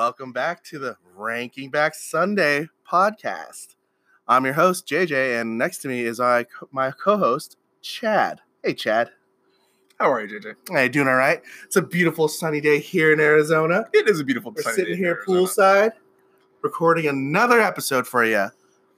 welcome back to the Ranking Back Sunday podcast. I'm your host, JJ, and next to me is my co-host, Chad. Hey, Chad. How are you, JJ? Hey, doing all right? It's a beautiful sunny day here in Arizona. It is a beautiful We're sunny sitting day here in Arizona. poolside, recording another episode for you.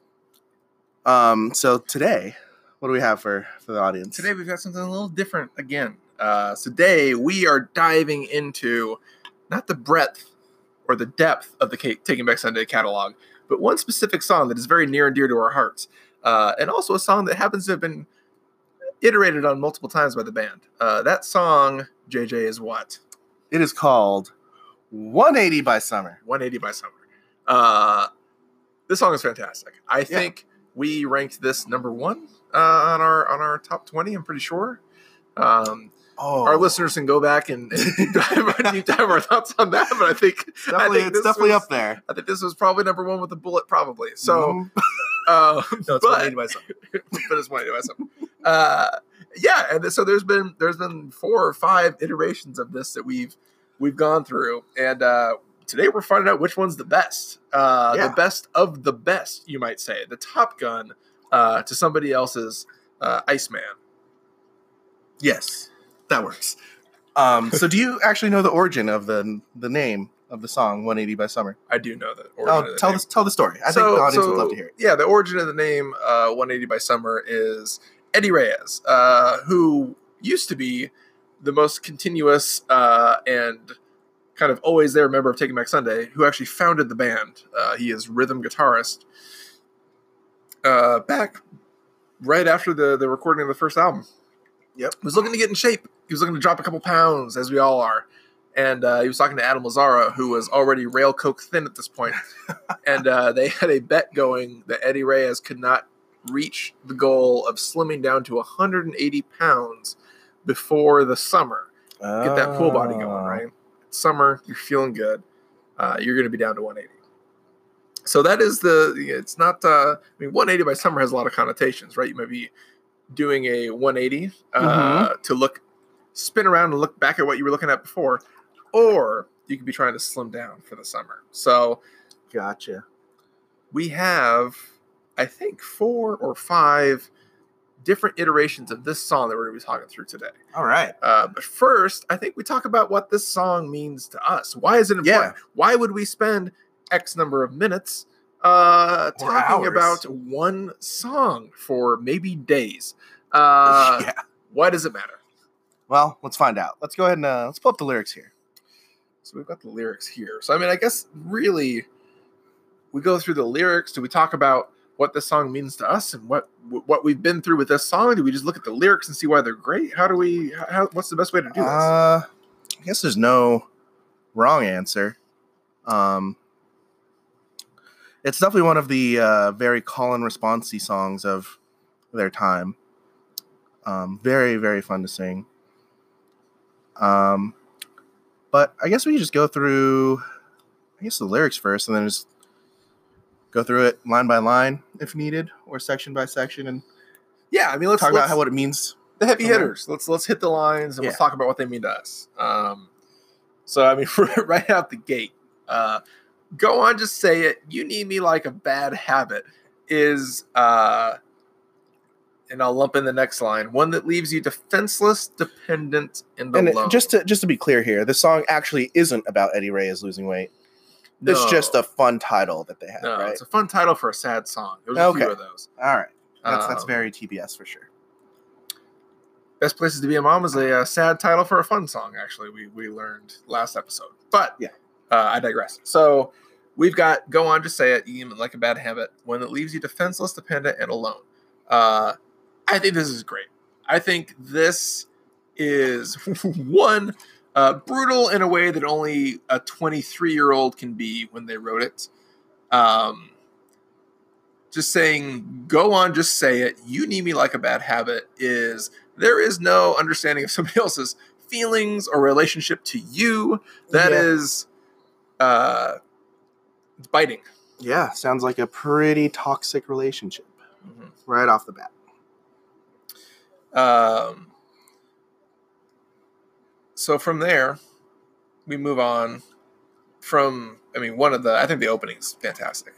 So today, what do we have for the audience? Today we've got something a little different again. Today we are diving into not the breadth or the depth of the Taking Back Sunday catalog, but one specific song that is very near and dear to our hearts, and also a song that happens to have been iterated on multiple times by the band. That song, JJ, is what? It is called 180 by Summer. 180 by Summer. This song is fantastic. I think we ranked this number one on our top 20. I'm pretty sure. Our listeners can go back and deep dive our thoughts on that. But I think it's definitely up there. I think this was probably number one with a bullet, probably. So, no, it's 180 by Summer. But it's 180 by Summer. And so there's been 4 or 5 iterations of this that we've gone through, and today we're finding out which one's the best. The best of the best, you might say. The Top Gun to somebody else's Iceman. Yes, that works. So do you actually know the origin of the name of the song 180 by Summer? I do know the origin. Tell the story. I think the audience would love to hear it. Yeah, the origin of the name 180 by Summer is Eddie Reyes, who used to be the most continuous and kind of always there member of Taking Back Sunday, who actually founded the band. He is rhythm guitarist. Back right after the recording of the first album. Yep. He was looking to get in shape. He was looking to drop a couple pounds, as we all are. And he was talking to Adam Lazzara, who was already rail coke thin at this point. And they had a bet going that Eddie Reyes could not reach the goal of slimming down to 180 pounds before the summer. Get that pool body going, right? Summer, you're feeling good. You're going to be down to 180. So that is it's not, 180 by Summer has a lot of connotations, right? You might be doing a 180 to spin around and look back at what you were looking at before, or you could be trying to slim down for the summer. So, gotcha. We have, I think, 4 or 5 different iterations of this song that we're going to be talking through today. All right. But first, I think we talk about what this song means to us. Why is it important? Yeah. Why would we spend X number of minutes talking about one song for maybe days? Why does it matter? Well, let's find out. Let's go ahead and let's pull up the lyrics here. So we've got the lyrics here. So, I guess really we go through the lyrics. Do we talk about what this song means to us and what we've been through with this song? Do we just look at the lyrics and see why they're great? What's the best way to do this? I guess there's no wrong answer. It's definitely one of the very call and responsey songs of their time. Very, very fun to sing. But I guess we can just go through, the lyrics first, and then just go through it line by line if needed, or section by section, and let's talk about what it means. The heavy hitters. Let's hit the lines and let's talk about what they mean to us. Right out the gate, go on, just say it. You need me like a bad habit is, and I'll lump in the next line, one that leaves you defenseless, dependent, and alone. Just to be clear here, the song actually isn't about Eddie Reyes losing weight. No. It's just a fun title that they have, right? It's a fun title for a sad song. There's a few of those. All right. That's very TBS for sure. Best Places to Be a Mom is a sad title for a fun song, actually, we learned last episode. But I digress. So we've got Go On, Just Say It, You Like a Bad Habit, one that leaves you defenseless, dependent, and alone. I think this is great. I think this is one brutal in a way that only a 23-year-old can be when they wrote it. Just saying, go on, just say it. You need me like a bad habit there is no understanding of somebody else's feelings or relationship to you. That is it's biting. Yeah, sounds like a pretty toxic relationship right off the bat. So from there, we move on I think the opening's fantastic.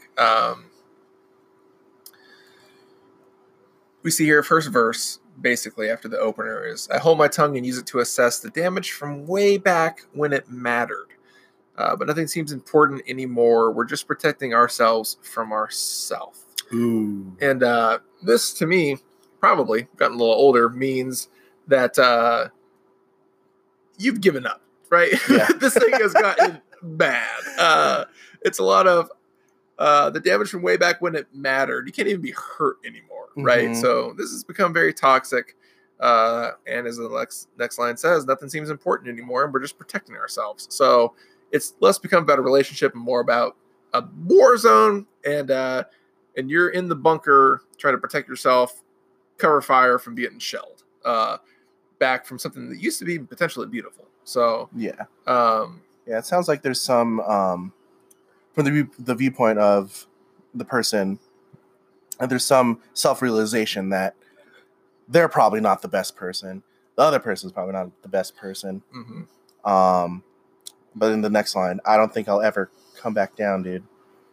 We see here first verse, basically after the opener is, I hold my tongue and use it to assess the damage from way back when it mattered. But nothing seems important anymore. We're just protecting ourselves from ourselves. Ooh. And this, to me, probably gotten a little older, means that you've given up, right? Yeah. This thing has gotten bad. It's a lot of the damage from way back when it mattered. You can't even be hurt anymore, right? Mhm. So this has become very toxic. And as the next line says, nothing seems important anymore, and we're just protecting ourselves. So it's less become about a relationship and more about a war zone, and you're in the bunker trying to protect yourself, cover fire from getting shelled, back from something that used to be potentially beautiful. So Yeah. um, Yeah, it sounds like there's some from the viewpoint of the person, and there's some self-realization that they're probably not the best person. The other person's probably not the best person. mhm. But in the next line, I don't think I'll ever come back down, dude.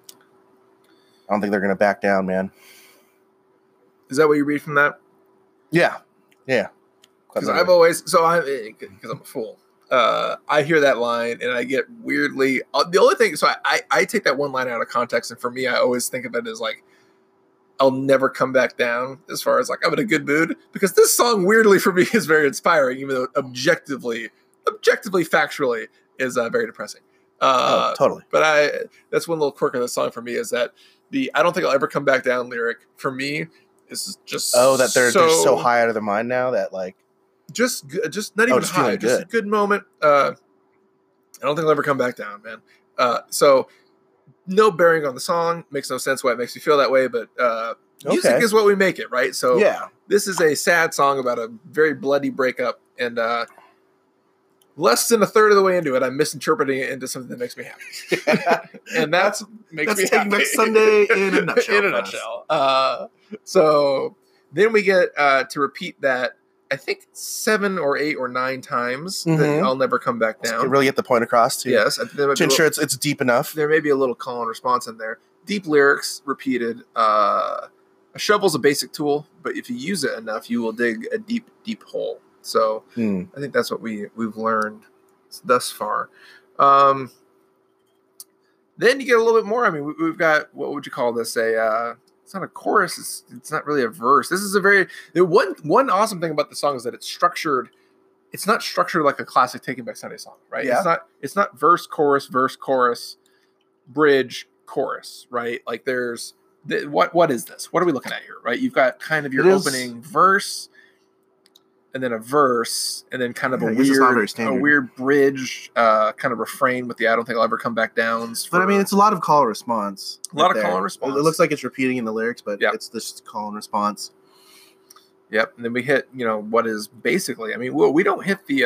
I don't think they're gonna back down, man. Is that what you read from that? Yeah. Because I'm a fool. I hear that line and I get weirdly. The only thing, so I take that one line out of context, and for me, I always think of it as like, I'll never come back down. As far as like, I'm in a good mood, because this song weirdly for me is very inspiring, even though objectively, factually, is very depressing. Totally. But that's one little quirk of the song for me, is that the "I don't think I'll ever come back down" lyric for me is just that they're so high out of their mind now that like just not even just high, feeling just a good. good moment. I don't think I'll ever come back down, man. So no bearing on the song, makes no sense why it makes you feel that way, but music Okay. is what we make it, right? So Yeah. this is a sad song about a very bloody breakup, and less than a third of the way into it, I'm misinterpreting it into something that makes me happy. And makes me Taking happy. Back Sunday in a nutshell. In a nutshell. So then we get to repeat that, I think 7 or 8 or 9 times, that Mhm. I'll never come back down. To really get the point across too. Yes. I think there might To be ensure it's deep enough. there may be a little call and response in there. Deep lyrics repeated. A shovel's a basic tool, but if you use it enough, you will dig a deep, deep hole. So I think that's what we've learned thus far. Then you get a little bit more. I mean, we've got, what would you call this? It's not a chorus. It's not really a verse. This is one awesome thing about the song is that it's structured. It's not structured like a classic Taking Back Sunday song, right? Yeah. It's not verse, chorus, bridge, chorus, right? Like there's what is this? What are we looking at here, right? You've got kind of your opening verse, and then a verse, and then kind of a weird bridge, kind of refrain with the "I don't think I'll ever come back downs." But I mean, it's a lot of call and response. A lot of call and response. It looks like it's repeating in the lyrics, but Yep. it's this call and response. Yep. And then we hit, what is basically, I mean, we don't hit the,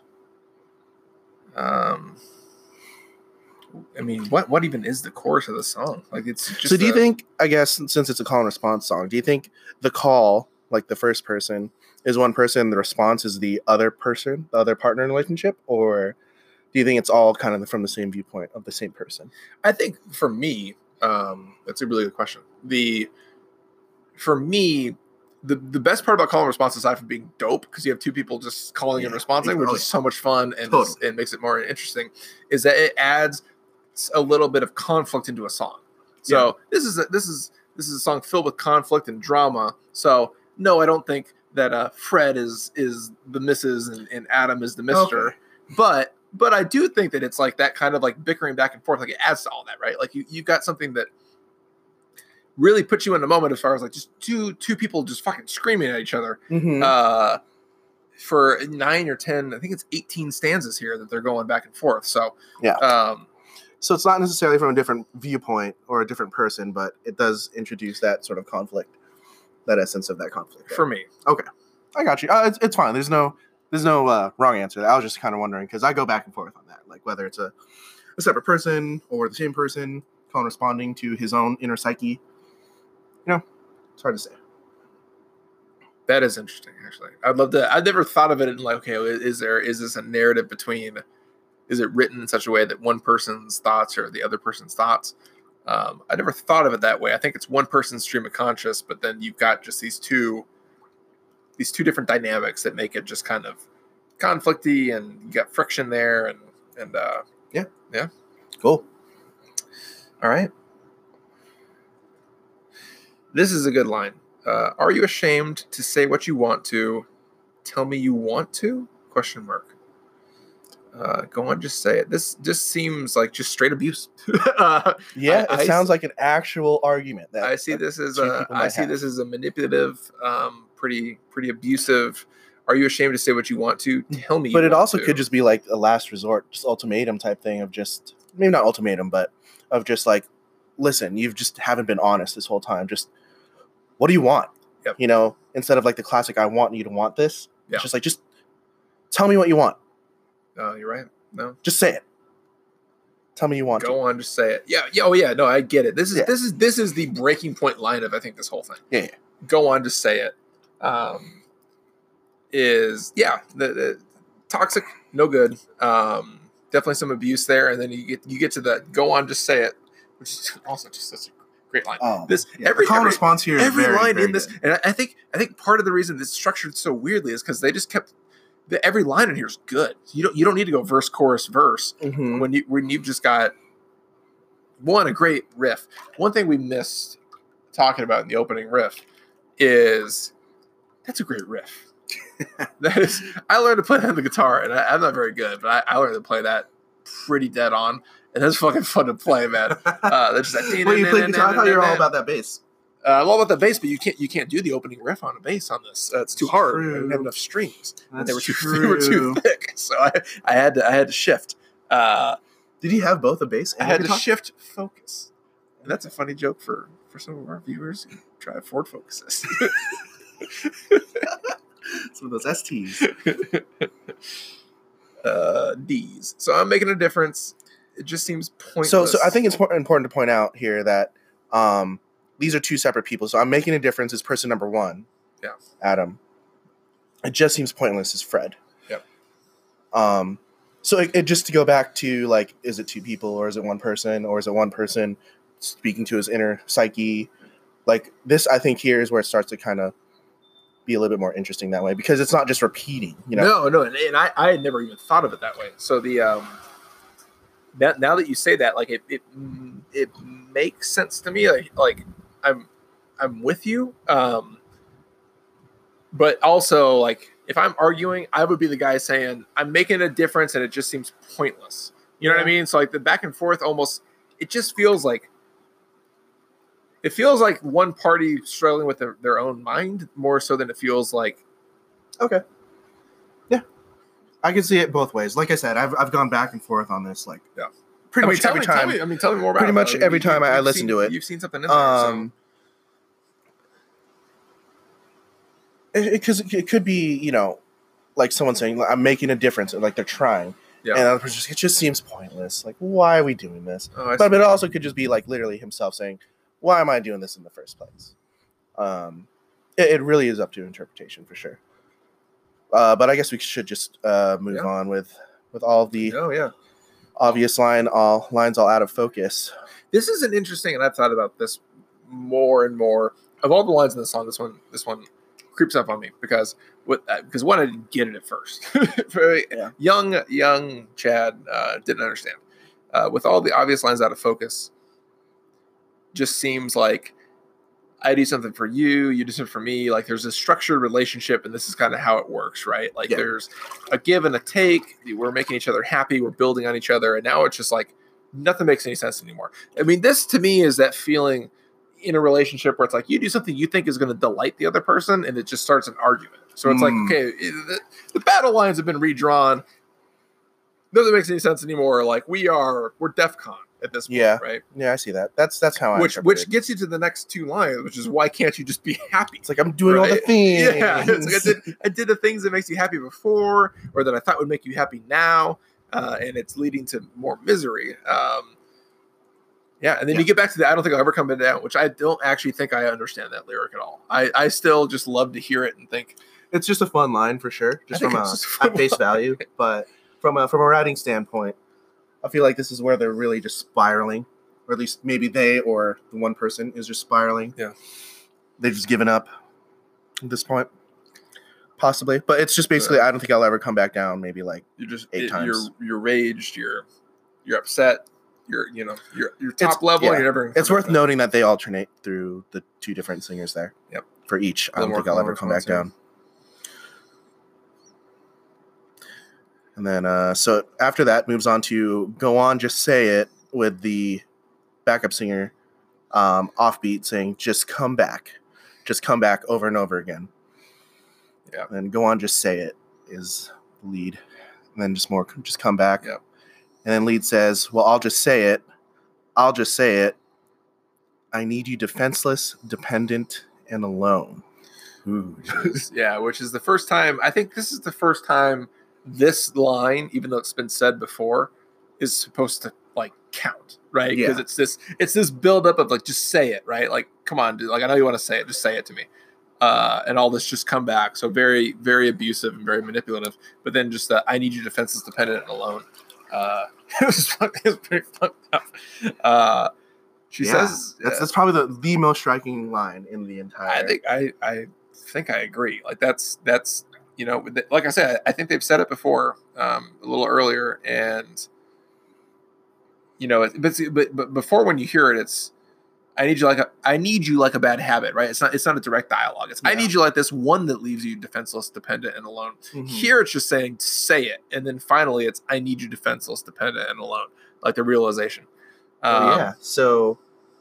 I mean, what even is the chorus of the song? Like, it's just. So do you think, I guess, since it's a call and response song, do you think the call, like the first person, is one person, and the response is the other person, the other partner in the relationship? Or do you think it's all kind of from the same viewpoint of the same person? I think for me, that's a really good question. For me, the best part about call and response, aside from being dope, because you have two people just calling and responding, which is so much fun, and it makes it more interesting, is that it adds a little bit of conflict into a song. So this is a song filled with conflict and drama. So no, I don't think that Fred is the Mrs. and Adam is the Mr. Okay. But I do think that it's like that kind of like bickering back and forth. Like it adds to all that, right? Like you've got something that really puts you in the moment, as far as like just two people just fucking screaming at each other. Mm-hmm. For 9 or 10, I think it's 18 stanzas here that they're going back and forth. So yeah. So it's not necessarily from a different viewpoint or a different person, but it does introduce that sort of conflict, that essence of that conflict. For me. Okay. I got you. It's fine. There's no wrong answer. I was just kind of wondering, because I go back and forth on that, like whether it's a separate person or the same person calling, responding to his own inner psyche. It's hard to say. That is interesting, actually. I'd love to. I've never thought of it in like, okay, is this a narrative between is it written in such a way that one person's thoughts are the other person's thoughts? I never thought of it that way. I think it's one person's stream of conscious, but then you've got just these two different dynamics that make it just kind of conflicty, and you got friction there, and yeah. Cool. All right. This is a good line. Are you ashamed to say what you want to? Tell me you want to? Question mark. Go on, just say it. This just seems like just straight abuse. It sounds like an actual argument. That I see this as a manipulative, pretty abusive. Are you ashamed to say what you want to? Tell me. But it also could just be like a last resort, just ultimatum type thing of just maybe not ultimatum, but of just like, listen, you've just haven't been honest this whole time. Just what do you want? Yep. You know, instead of like the classic, I want you to want this. Yeah. It's just like, just tell me what you want. You're right. No, just say it. Tell me you want. Go on, just say it. Yeah. Oh yeah. No, I get it. This is the breaking point line of I think this whole thing. Yeah. Go on, just say it. The toxic, no good. Definitely some abuse there, and then you get to the go on, just say it, which is also just such a great line. Every response here, every very, line very in this, good. and I think part of the reason this is structured so weirdly is because they just kept every line in here is good. You don't need to go verse, chorus, verse when you've just got a great riff. One thing we missed talking about in the opening riff is that's a great riff. I learned to play that on the guitar, and I'm not very good, but I learned to play that pretty dead on, and that's fucking fun to play, man. That's just that. Well, you play guitar. I thought you were all about that bass. I'm all about the bass, but you can't do the opening riff on a bass on this. It's too hard. True. I didn't have enough strings. They were true. too thick, so I had to shift. Did you have both a bass and I had a guitar? to shift focus, and that's a funny joke for some of our viewers who drive Ford Focuses. Some of those STs. D's. So I'm making a difference. It just seems pointless. So I think it's important to point out here that these are two separate people. So I'm making a difference as person number one. Yeah. Adam. It just seems pointless as Fred. Yep. So it just to go back to like, is it two people or is it one person or is it one person speaking to his inner psyche? Like this, I think here is where it starts to kind of be a little bit more interesting that way because it's not just repeating, you know? No, and I had never even thought of it that way. So the now that you say that, like it makes sense to me. Like I'm with you. But also like if I'm arguing, I would be the guy saying I'm making a difference and it just seems pointless. You know what I mean? So like the back and forth almost it just feels like one party struggling with their own mind more so than it feels like. Okay. Yeah. I can see it both ways. Like I said, I've gone back and forth on this. Like, pretty much every time. Tell me more about it. Pretty much every time I listen to it. You've seen something in there. Because it could be, you know, like someone saying, I'm making a difference, or like they're trying. Yeah. And other person, it just seems pointless. Like, why are we doing this? But it also could just be like literally himself saying, why am I doing this in the first place? It really is up to interpretation for sure. But I guess we should just move on with all the obvious lines all out of focus. This is an interesting, and I've thought about this more and more. Of all the lines in the song, this one creeps up on me because one, I didn't get it at first. Young Chad didn't understand. With all the obvious lines out of focus, just seems like I do something for you, you do something for me. Like there's a structured relationship, and this is kind of how it works, right? Like there's a give and a take. We're making each other happy. We're building on each other, and now it's just like nothing makes any sense anymore. I mean, this to me is that feeling in a relationship where it's like you do something you think is going to delight the other person, and it just starts an argument. So it's like, okay, the battle lines have been redrawn. Doesn't make any sense anymore. Like we're DEFCON at this point, right? Yeah, I see that. That's how I interpret which it. gets you to the next two lines, which is why can't you just be happy? It's like I'm doing all the things. Yeah, it's like I did the things that makes you happy before, or that I thought would make you happy now, and it's leading to more misery. And then you get back to the I don't think I'll ever come down, which I don't actually think I understand that lyric at all. I still just love to hear it and think it's just a fun line for sure, just from at face value. But from a writing standpoint, I feel like this is where they're really just spiraling, or at least maybe they or the one person is just spiraling. Yeah. They've just given up at this point, possibly. But it's just basically, I don't think I'll ever come back down. Maybe like You're just 8 times. You're raged. You're upset. You're top level. Yeah. And you're never. It's worth noting that they alternate through the 2 different singers there. Yep. For each, I don't think I'll ever come back down. And then, so after that, moves on to Go On, Just Say It, with the backup singer offbeat saying, just come back over and over again. Yeah. And Go On, Just Say It is the lead. And then just come back. Yep. And then lead says, well, I'll just say it. I need you defenseless, dependent, and alone. Ooh. Which is the first time, I think this is the first time this line, even though it's been said before, is supposed to like count, right? Because it's this buildup of like, just say it, right? Like, come on, dude. Like, I know you want to say it, just say it to me. And all this just come back. So very, very abusive and very manipulative. But then just I need you defenseless, dependent, and alone. It was pretty fucked up. She says that's probably the most striking line in the entire. I think I agree. Like that's like I said, I think they've said it before a little earlier, and but before, when you hear it, it's I need you like a bad habit, right? It's not a direct dialogue. It's I need you like this one that leaves you defenseless, dependent, and alone. Mm-hmm. Here it's just saying say it, and then finally it's I need you defenseless, dependent, and alone, like the realization. So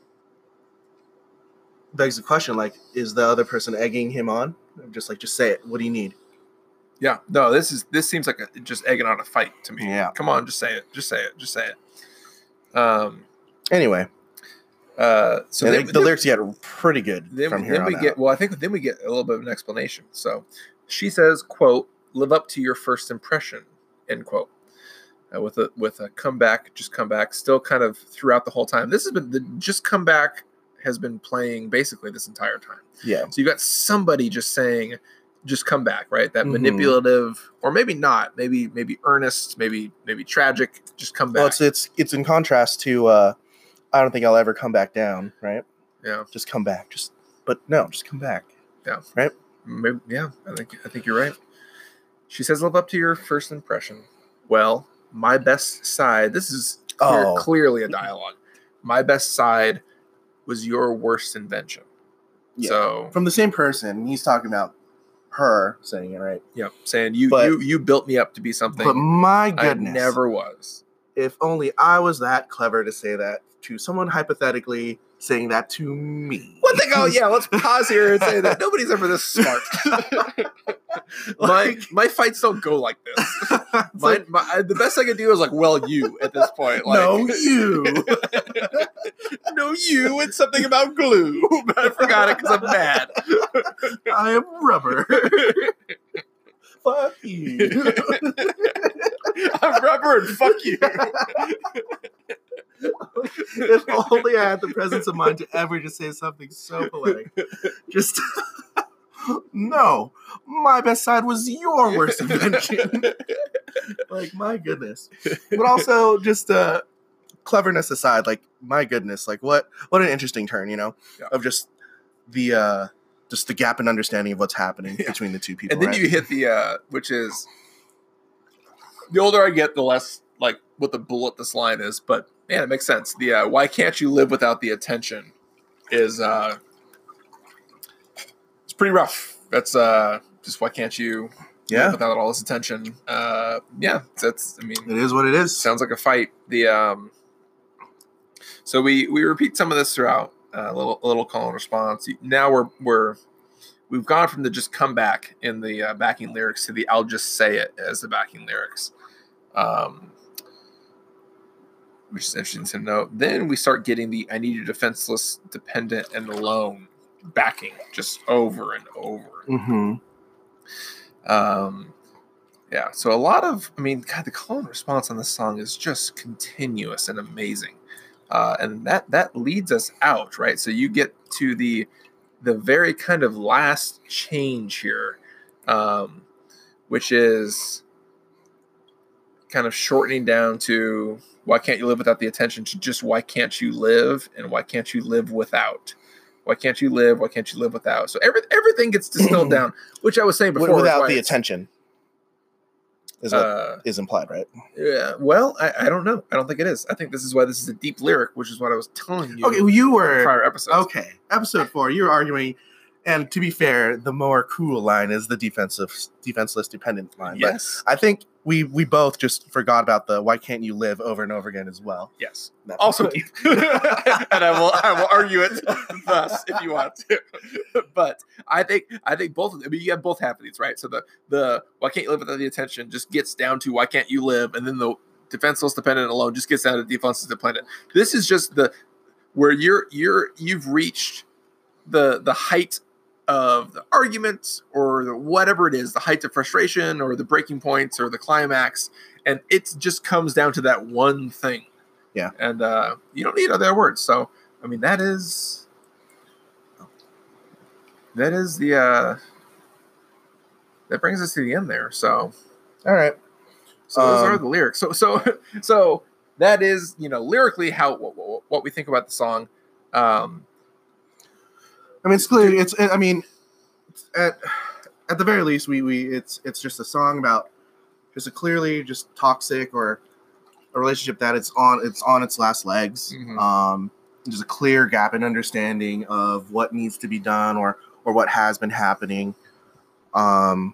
begs the question, like, is the other person egging him on? Just say it. What do you need? Yeah. No, this seems like just egging on a fight to me. Yeah. Come on, just say it. Just say it. Anyway. So the lyrics get pretty good from here on out. Well, I think then we get a little bit of an explanation. So she says, quote, live up to your first impression, end quote. With a comeback, just come back, still kind of throughout the whole time. This has been the just come back has been playing basically this entire time. Yeah. So you got somebody just saying, just come back, right? That manipulative, or maybe not, maybe earnest, maybe tragic, just come back. Well, it's in contrast to I don't think I'll ever come back down, right? Yeah. Just come back. Just come back. Yeah. Right? Maybe, yeah. I think you're right. She says, live up to your first impression. Well, my best side, this is clearly a dialogue. My best side was your worst invention. Yeah. So from the same person, he's talking about her saying it, right? Yep. Saying you built me up to be something. But my goodness, I never was. If only I was that clever to say that to someone hypothetically saying that to me. One thing, let's pause here and say that nobody's ever this smart. My fights don't go like this. The best I can do is you at this point. No, you. No, you. It's something about glue. But I forgot it because I'm mad. I am rubber. Fuck you. I'm rubber and fuck you. If only I had the presence of mind to ever just say something so poetic. Just, no, my best side was your worst invention. My goodness. But also, just cleverness aside, my goodness, what an interesting turn, of just the gap in understanding of what's happening between the two people. And then you hit the, which is, the older I get, the less, what the bullet this line is, but man, it makes sense. The why can't you live without the attention is it's pretty rough. That's just why can't you live without all this attention? That's it is what it is. Sounds like a fight. The so we repeat some of this throughout a little call and response. Now we've gone from the just come back in the backing lyrics to the I'll just say it as the backing lyrics. Which is interesting to note. Then we start getting the I need you defenseless, dependent, and alone backing just over and over. Mm-hmm. So a lot of, the call and response on this song is just continuous and amazing. And that leads us out, right? So you get to the very kind of last change here, which is kind of shortening down to why can't you live without the attention to just why can't you live and why can't you live without? Why can't you live? Why can't you live without? So everything gets distilled down, which I was saying before. Without the attention is what is implied, right? Yeah. Well, I don't know. I don't think it is. I think this is why this is a deep lyric, which is what I was telling you. Okay, well, you were in prior episodes. Okay, episode 4. You were arguing, and to be fair, the more cool line is the defenseless, dependent line. Yes. But I think we both just forgot about the "why can't you live" over and over again as well. Yes. Also deep. And I will argue it thus if you want to. But I think both of them, I mean, you have both half of these, right? So the why can't you live without the attention just gets down to why can't you live, and then the defenseless dependent alone just gets down to defenseless dependent. This is just where you've reached the height of the argument or whatever it is, the height of frustration or the breaking points or the climax, and it just comes down to that one thing. Yeah. And you don't need other words. So, I mean, that is the that brings us to the end there. So, all right. So those are the lyrics. So that is, lyrically how what we think about the song. I mean, it's clear. I mean, at the very least, it's just a song about just a clearly just toxic or a relationship that it's on its last legs. Mm-hmm. There's a clear gap in understanding of what needs to be done or what has been happening. And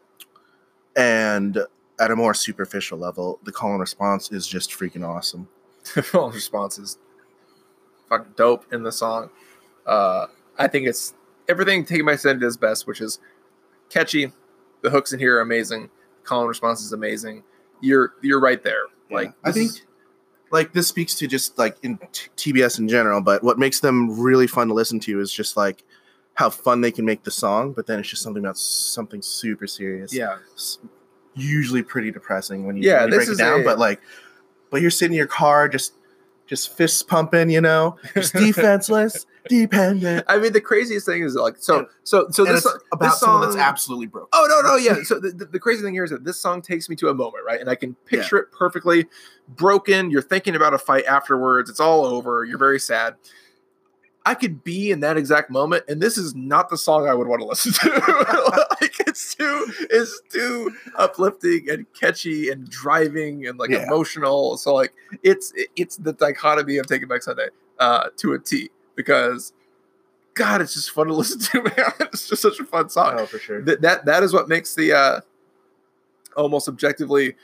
at a more superficial level, the call and response is just freaking awesome. The call and response is fucking dope in the song. I think it's everything Taking Back Sunday does best, which is catchy. The hooks in here are amazing. Call and response is amazing. You're right there. Yeah. Like I think like this speaks to just like in TBS in general, but what makes them really fun to listen to is just like how fun they can make the song, but then it's just something super serious. Yeah. It's usually pretty depressing when you break it down, but you're sitting in your car just fists pumping, just defenseless, dependent. I mean, the craziest thing is like so this about this someone song that's absolutely broken. Oh no, yeah. So the crazy thing here is that this song takes me to a moment, right? And I can picture it perfectly. Broken. You're thinking about a fight afterwards. It's all over. You're very sad. I could be in that exact moment, and this is not the song I would want to listen to. Like it's too uplifting and catchy and driving and emotional. So like it's the dichotomy of Taking Back Sunday to a T, because God, it's just fun to listen to, man. It's just such a fun song. Oh, for sure. That is what makes the almost objectively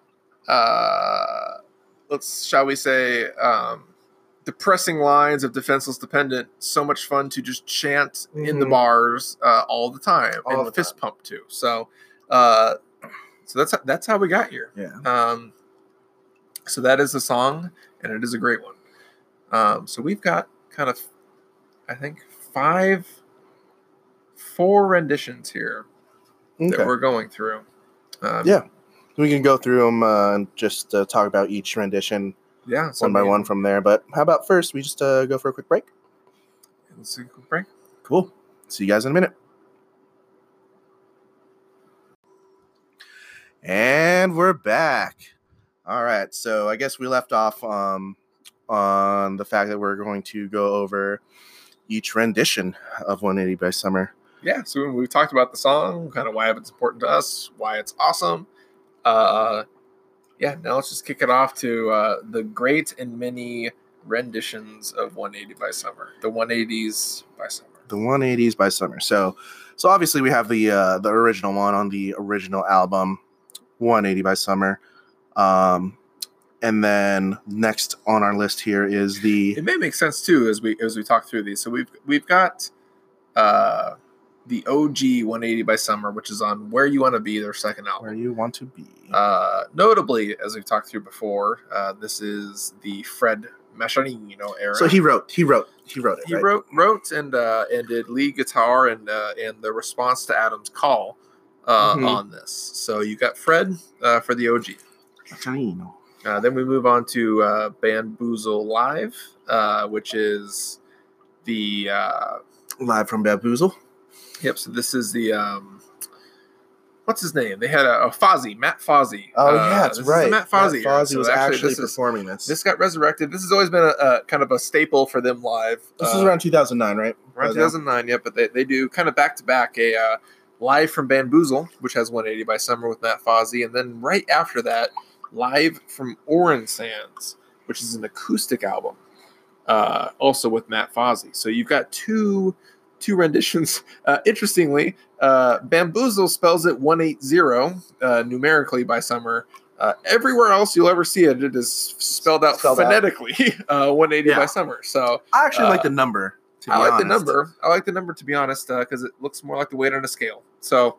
shall we say depressing lines of Defenseless Dependent so much fun to just chant in the bars all the time and fist pump too. So that's how we got here. Yeah. So that is the song, and it is a great one. So we've got kind of, I think, 4 renditions here that we're going through. Yeah. We can go through them and just talk about each rendition. Yeah, one by one from there. But how about first we just go for a quick break? Let's take a quick break. Cool. See you guys in a minute. And we're back. All right. So I guess we left off on the fact that we're going to go over each rendition of 180 by Summer. Yeah. So we've talked about the song, kind of why it's important to us, why it's awesome. Yeah, now let's just kick it off to the great and many renditions of 180 by Summer. The 180s by Summer. The 180s by Summer. So obviously we have the original one on the original album, 180 by Summer. And then next on our list here is It may make sense too as we talk through these. So we've got the OG 180 by Summer, which is on Where You Want to Be, their second album. Where You Want to Be. Notably, as we've talked through before, this is the Fred Macchiarino era. So he wrote it. He right? wrote and did lead guitar and the response to Adam's call on this. So you got Fred for the OG. Macchiarino. Then we move on to Bamboozle Live, which is the Live from Bamboozle. Yep. So this is the what's his name? They had a Fozzy, Matt Fozzy. Oh yeah, that's this right. Is the Matt Fozzy. Matt Fozzy So was actually performing this. This got resurrected. This has always been a kind of a staple for them live. This was around 2009, right? Around 2009, yeah. But they do kind of back to back a live from Bamboozle, which has 180 by Summer with Matt Fozzy, and then right after that, live from Orin Sands, which is an acoustic album, also with Matt Fozzy. So you've got two renditions. Interestingly, Bamboozle spells it 180 numerically by Summer. Everywhere else you'll ever see it, it is spelled out phonetically 180 by Summer. So I actually like the number. I like the number. I like the number, to be honest, because it looks more like the weight on a scale. So,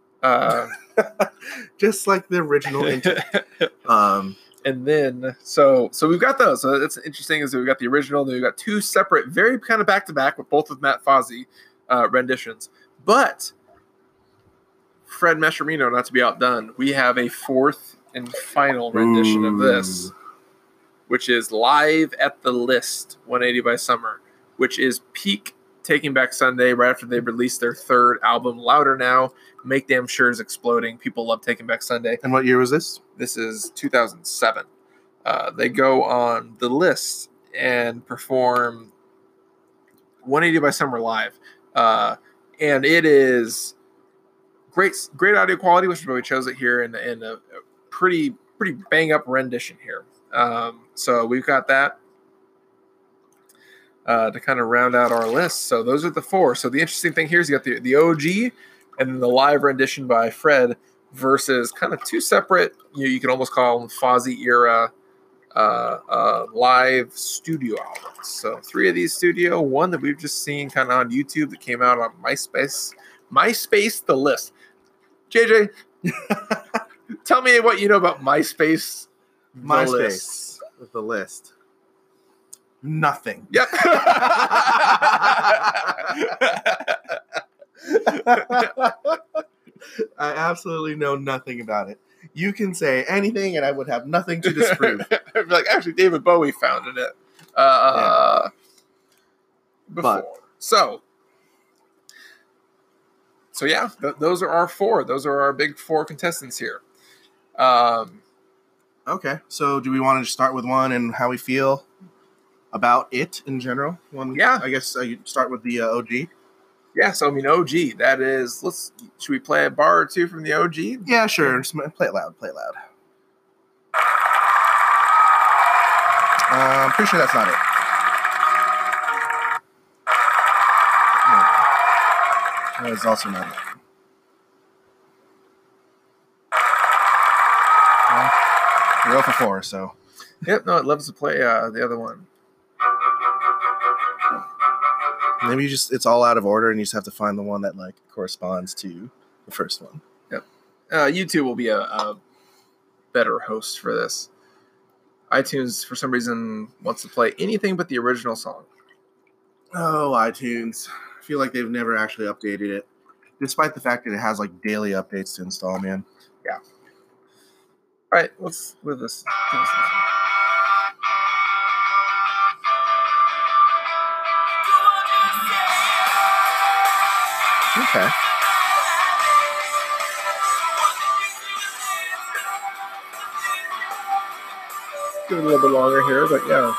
just like the original intake. And then, so we've got those. So that's interesting is that we've got the original, then we've got two separate, very kind of back to back with both of Matt Fozzy renditions. But Fred Mascherino, not to be outdone, we have a fourth and final rendition of this, which is Live at the List, 180 by Summer, which is peak Taking Back Sunday, right after they released their third album, Louder Now. Make Damn Sure is exploding. People love Taking Back Sunday. And what year was this? This is 2007. They go on the list and perform 180 by Summer live. And it is great audio quality, which is why we chose it here in a pretty bang up rendition here. So we've got that to kind of round out our list. So those are the four. So the interesting thing here is you got the OG and then the live rendition by Fred versus kind of two separate, you can almost call them Fozzy era live studio albums. So three of these studio, one that we've just seen kind of on YouTube that came out on MySpace, the list. JJ, tell me what you know about MySpace. The list. Nothing. Yep. I absolutely know nothing about it. You can say anything and I would have nothing to disprove. Like, actually, David Bowie founded it before. So yeah, those are our four. Those are our big four contestants here. Okay, so do we want to just start with one and how we feel about it in general? Yeah. I guess you start with the OG. Yeah, so I mean, OG, that is, should we play a bar or two from the OG? Yeah, sure. Just play it loud. I'm pretty sure that's not it. No. That is also not it. Well, you're 0 for 4, so. Yep, no, it loves to play the other one. Maybe it's all out of order and you just have to find the one that like corresponds to the first one. Yep. YouTube will be a better host for this. iTunes, for some reason, wants to play anything but the original song. Oh, iTunes. I feel like they've never actually updated it, despite the fact that it has like daily updates to install, man. Yeah. All right, let's with this. Okay. Give it a little bit longer here, but yeah.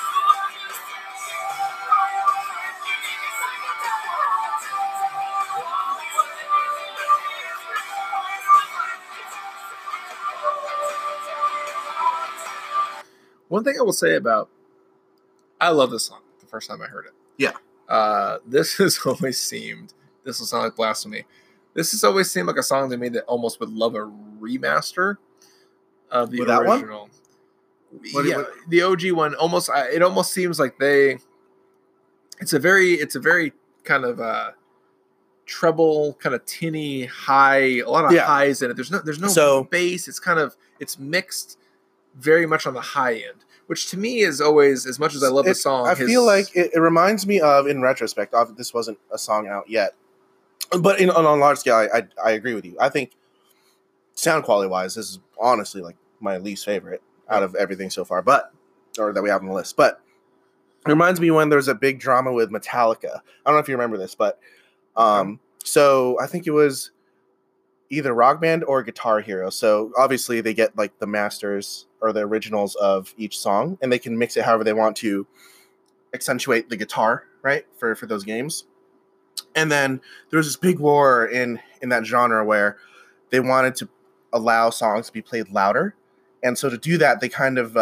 One thing I will say about, I love this song the first time I heard it. Yeah. This will sound like blasphemy. This has always seemed like a song to me that almost would love a remaster of the original. The OG one almost. It almost seems like it's a very kind of treble, kind of tinny high, a lot of highs in it. There's no bass. It's mixed very much on the high end, which to me is always, as much as I love the song. I feel like it reminds me of, in retrospect, this wasn't a song out yet, but on a large scale, I agree with you. I think sound quality wise, this is honestly like my least favorite out of everything so far, or that we have on the list. But it reminds me when there's a big drama with Metallica. I don't know if you remember this, but so I think it was either Rock Band or Guitar Hero. So obviously they get like the masters or the originals of each song, and they can mix it however they want to accentuate the guitar, right? For those games. And then there was this big war in that genre where they wanted to allow songs to be played louder. And so to do that, they kind of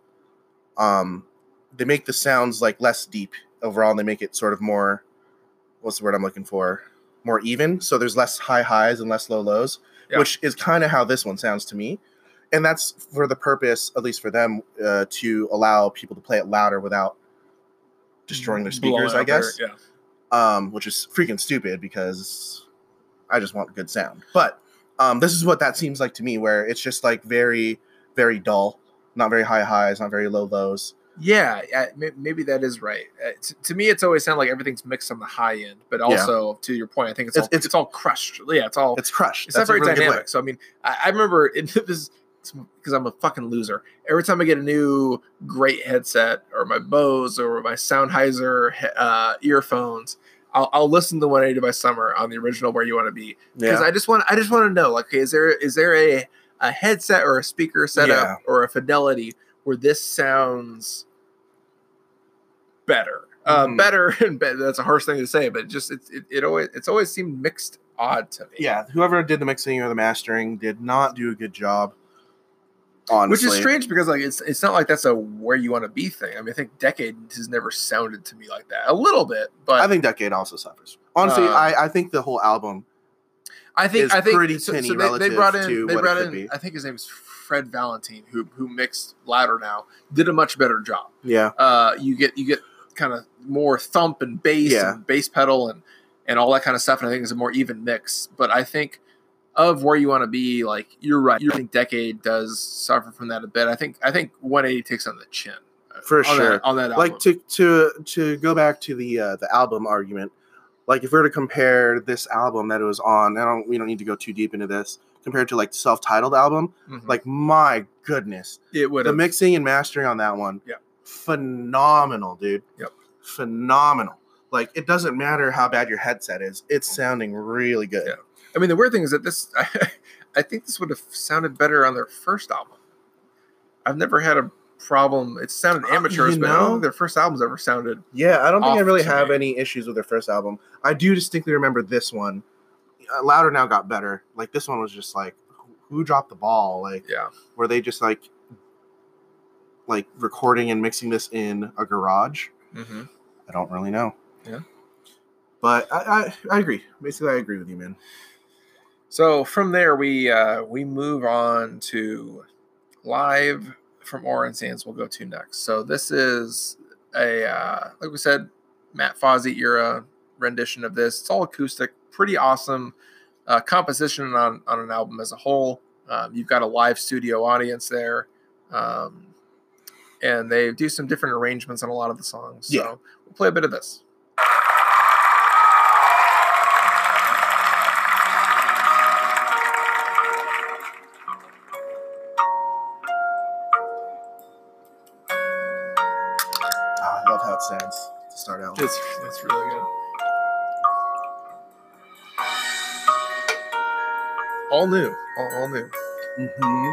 they make the sounds like less deep overall, and they make it sort of more, what's the word I'm looking for? More even. So there's less high highs and less low lows, which is kind of how this one sounds to me. And that's for the purpose, at least for them, to allow people to play it louder without destroying their speakers, I guess. Which is freaking stupid because I just want good sound. But this is what that seems like to me, where it's just like very, very dull, not very high highs, not very low lows. Yeah, maybe that is right. To me, it's always sounded like everything's mixed on the high end, but also to your point, I think it's all crushed. Yeah, it's crushed. It's not very dynamic. So I mean, I remember this because I'm a fucking loser. Every time I get a new great headset or my Bose or my Sennheiser earphones, I'll listen to 180 by Summer on the original Where You Want to Be, because I just want to know, like, okay, is there a headset or a speaker setup or a fidelity where this sounds better? Better and better. That's a harsh thing to say, but just it's always seemed mixed odd to me. Yeah, whoever did the mixing or the mastering did not do a good job. Honestly. Which is strange because like it's not like that's a Where You Want to Be thing. I mean, I think Decade has never sounded to me like that. A little bit, but I think Decade also suffers. Honestly, I think the whole album I think pretty tinny relative to what it could be. I think his name is Fred Valentine, who mixed louder now, did a much better job. Yeah. You get kind of more thump and bass and bass pedal and all that kind of stuff, and I think it's a more even mix. But I think of Where You Want to Be, like, you're right. I think Decade does suffer from that a bit. I think 180 takes on the chin. For sure. On that album. Like to go back to the album argument, like if we were to compare this album that it was on, we don't need to go too deep into this, compared to like the self-titled album, like my goodness. It would the mixing and mastering on that one. Yep. Phenomenal, dude. Yep. Phenomenal. Like, it doesn't matter how bad your headset is. It's sounding really good. Yeah. I mean, the weird thing is that this, I think this would have sounded better on their first album. I've never had a problem. It sounded amateurish, but I don't think their first album's ever sounded. Yeah, I don't think I really have any issues with their first album. I do distinctly remember this one. Louder Now got better. Like, this one was just like, who dropped the ball? Like, were they just like recording and mixing this in a garage? I don't really know. Yeah. But I agree. Basically, I agree with you, man. So from there, we move on to Live from Orin Sands. We'll go to next. So this is a like we said, Matt Fozzy era rendition of this. It's all acoustic, pretty awesome composition on an album as a whole. You've got a live studio audience there, and they do some different arrangements on a lot of the songs. So we'll play a bit of this. Sounds to start out. It's really good. All new. All new. Mm-hmm.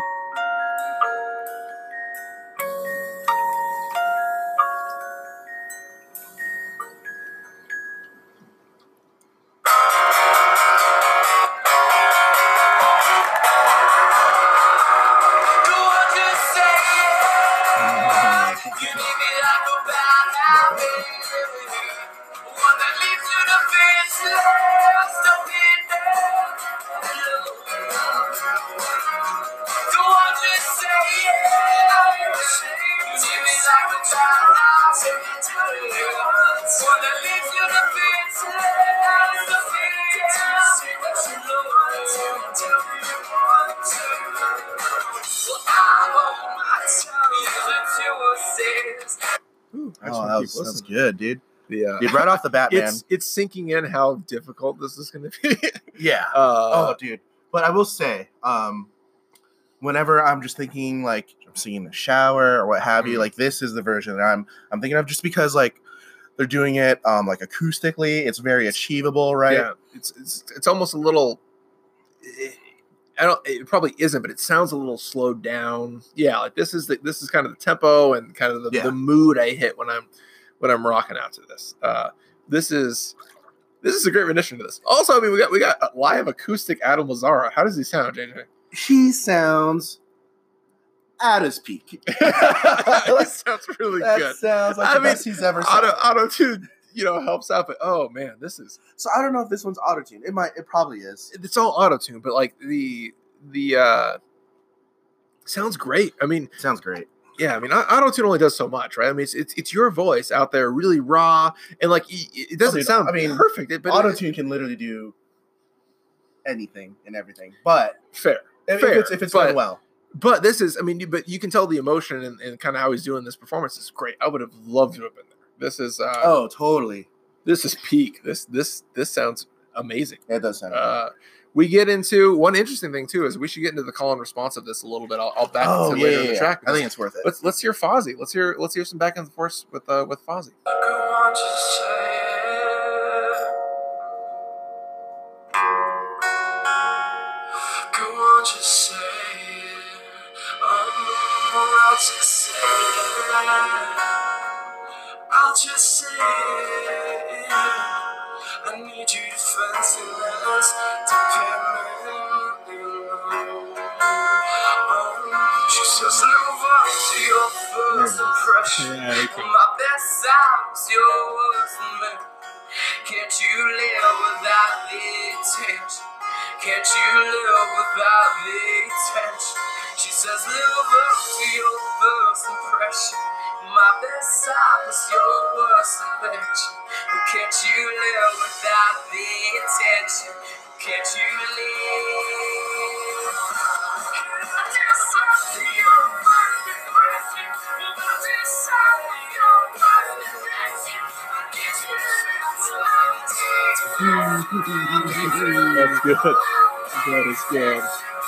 That's good, dude. Yeah, dude, right off the bat, man. It's sinking in how difficult this is going to be. Yeah. Dude. But I will say, whenever I'm just thinking like I'm singing in the shower or what have you, like this is the version that I'm thinking of, just because like they're doing it like acoustically, it's very achievable, right? Yeah, it's almost a little. It probably isn't, but it sounds a little slowed down. Yeah, like this is kind of the tempo and kind of the mood I hit when I'm rocking out to this. This is a great rendition to this. Also, I mean, we got a live acoustic Adam Lazzara. How does he sound, JJ? He sounds at his peak. That sounds really good. That sounds like the best he's ever sung. Auto-tune, helps out, but oh man, this is. So I don't know if this one's auto-tune. It probably is. It's all auto-tune, but like the sounds great. I mean, sounds great. Yeah, I mean, auto-tune only does so much, right? I mean, it's your voice out there, really raw, and like it doesn't sound perfect. But auto-tune can literally do anything and everything. But fair. If it's done well. But this is, I mean, but you can tell the emotion and kind of how he's doing this performance is great. I would have loved to have been there. This is oh, totally. This is peak. This sounds amazing. Yeah, it does sound amazing. We get into one interesting thing too is we should get into the call and response of this a little bit. I'll back into later in the track. I think it's worth it. Let's hear Fozzy. Let's hear some back and forth with Fozzy. I'll just say I need you defenseless, she says live up to your first impression. My best sounds your worst man. Can't you live without the attention? Can't you live without the attention? She says live up to your first impression. My best side was your worst invention. Can't you live without the attention? Can't you live? That's good. That is good.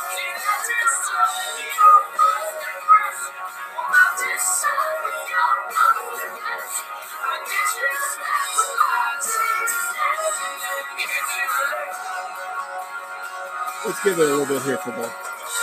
Let's give it a little bit here for the.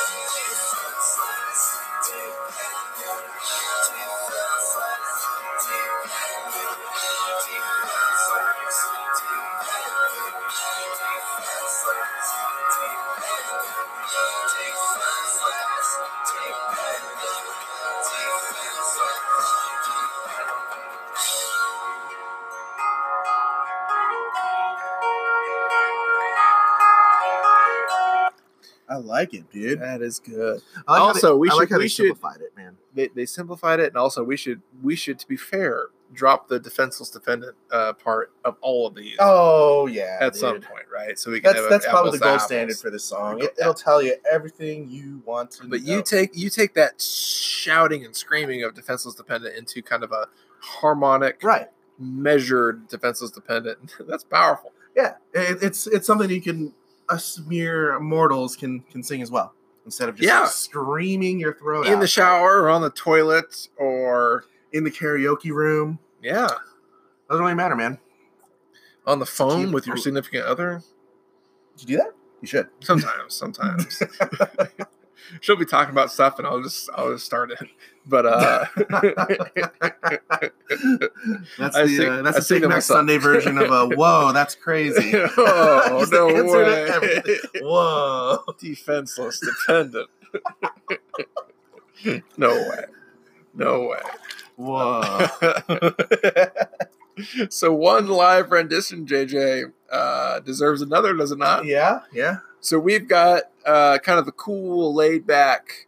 I like it, dude. That is good. We simplified it, man. They simplified it, and also we should, to be fair, drop the defenseless defendant part of all of these. Oh yeah, at some point, right? So we can. That's probably the gold standard for this song. It'll tell you everything you want to. But you take that shouting and screaming of defenseless dependent into kind of a harmonic, right, measured defenseless dependent. That's powerful. Yeah, it's something you can. Us mere mortals can sing as well, instead of just screaming your throat in the shower or on the toilet or in the karaoke room. Yeah, doesn't really matter, man. On the phone with your significant other. Did you do that? You should. Sometimes. She'll be talking about stuff, and I'll just start it. But that's the Big Mac Sunday version of a whoa, that's crazy. Oh, no way. Whoa, defenseless dependent. No way. Whoa. So one live rendition, JJ, deserves another, does it not? Yeah. So we've got kind of the cool, laid-back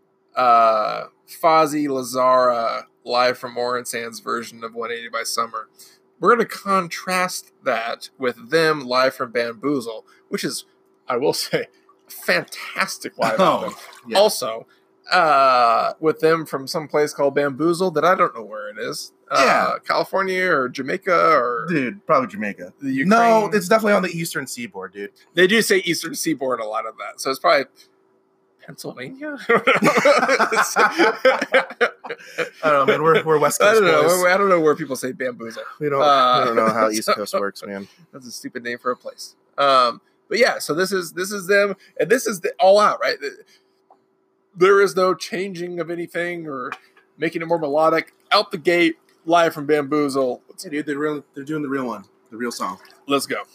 Fozzy Lazzara live from Orin Sands version of 180 by Summer. We're going to contrast that with them live from Bamboozle, which is, I will say, a fantastic live album. Yeah. Also, with them from some place called Bamboozle that I don't know where it is. California or Jamaica or... Dude, probably Jamaica. No, it's definitely on the Eastern Seaboard, dude. They do say Eastern Seaboard a lot of that. So it's probably Pennsylvania? I don't know, man. We're West Coast boys. I don't know where people say Bamboozle. We don't know how East Coast works, man. That's a stupid name for a place. But yeah, so this is them, and this is all out, right? There is no changing of anything or making it more melodic. Out the gate, live from Bamboozle. Hey, dude, they're doing the real one, the real song. Let's go.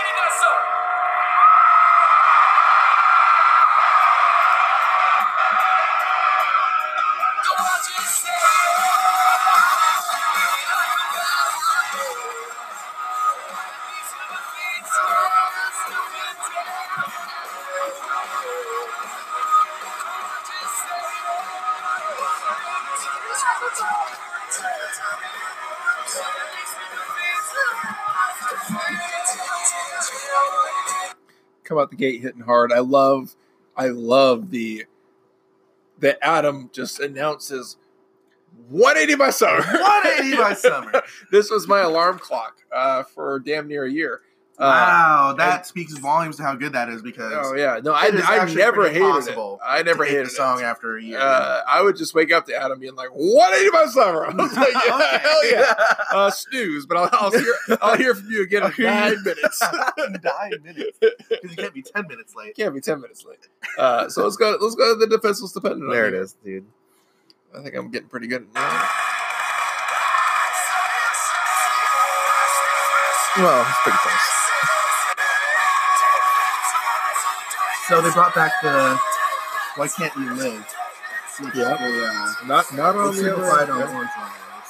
Come out the gate hitting hard. I love the that Adam just announces 180 by summer. 180 by summer. This was my alarm clock for damn near a year. Wow, that speaks volumes to how good that is because oh yeah, no, I never hated it. I never hated the song after a year. I would just wake up to Adam being like 180 by summer. I was like, yeah, Okay. hell yeah, snooze. But I'll hear from you again in 9 minutes. 9 minutes because you can't be 10 minutes late. Can't be 10 minutes late. So let's go to the defenseless dependent. There it is, dude. I think I'm getting pretty good at that. Well, it's pretty close. So they brought back the "Why Can't You Live?" Which Yeah. they, Not on was the simplified other. on Orange Line.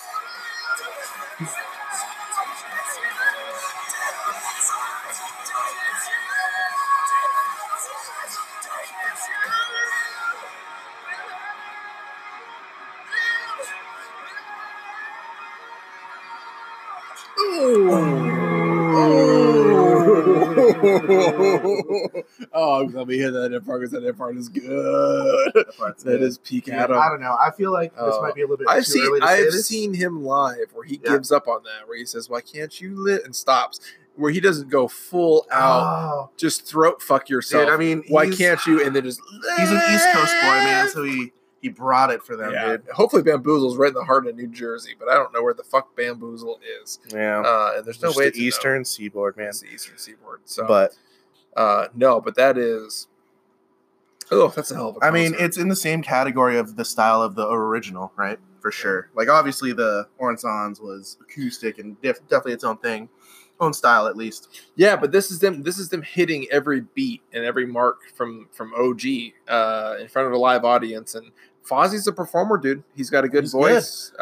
Oh, I'm gonna be hearing that part because that part is good. That is peak Yeah, Adam. I don't know. I feel like this might be a little bit I've too early to say I've this. seen him live where he Yeah. gives up on that, where he says, "Why can't you lit?" and stops, where he doesn't go full out, Oh, just throat fuck yourself. dude, I mean, why he's- can't you? And then just He's an East Coast boy, man, so he brought it for them, yeah. dude. Hopefully, Bamboozle's right in the heart of New Jersey, but I don't know where the fuck Bamboozle is. Yeah, And there's no just way the to know. Eastern Seaboard, man. It's the Eastern Seaboard. So, But no, but that is. Oh, that's a hell of a I mean, concert. it's in the same category of the style of the original, right? For sure. Like, obviously, the Orange was acoustic and definitely its own thing, own style at least. Yeah, but this is them hitting every beat and every mark from OG in front of a live audience. And Fozzie's a performer, dude. He's got a good He's voice,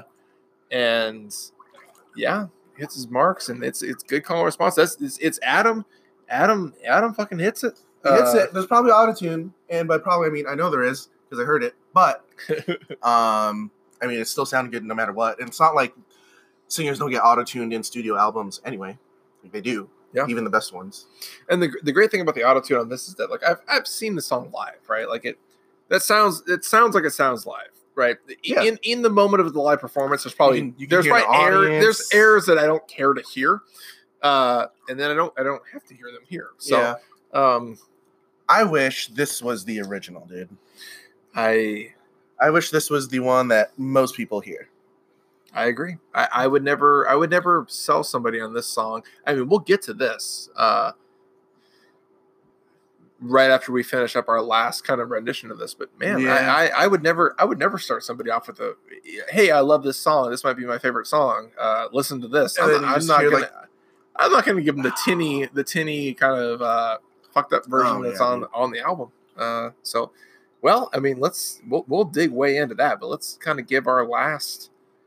and yeah, hits his marks, and it's good call and response. It's Adam. Adam fucking hits it. Hits it. There's probably autotune, and by probably I mean I know there is because I heard it, but I mean it still sounded good no matter what. And it's not like singers don't get autotuned in studio albums anyway. Like, they do. Yeah. Even the best ones. And the great thing about the autotune on this is that like I've seen the song live, right? Like it sounds like it sounds live, right? Yeah. In the moment of the live performance, there's probably You can there's hear the probably audience. there's errors that I don't care to hear, and then I don't have to hear them here. So I wish this was the original, dude. I wish this was the one that most people hear. agree. I would never sell somebody on this song. I mean, we'll get to this right after we finish up our last kind of rendition of this. But man, Yeah. I would never start somebody off with a, "Hey, I love this song. This might be my favorite song. Listen to this." And then you just hear, I'm not gonna give them the tinny kind of fucked up version Oh, that's yeah, on the album. So, well, I mean, we'll dig way into that, but let's kind of give our last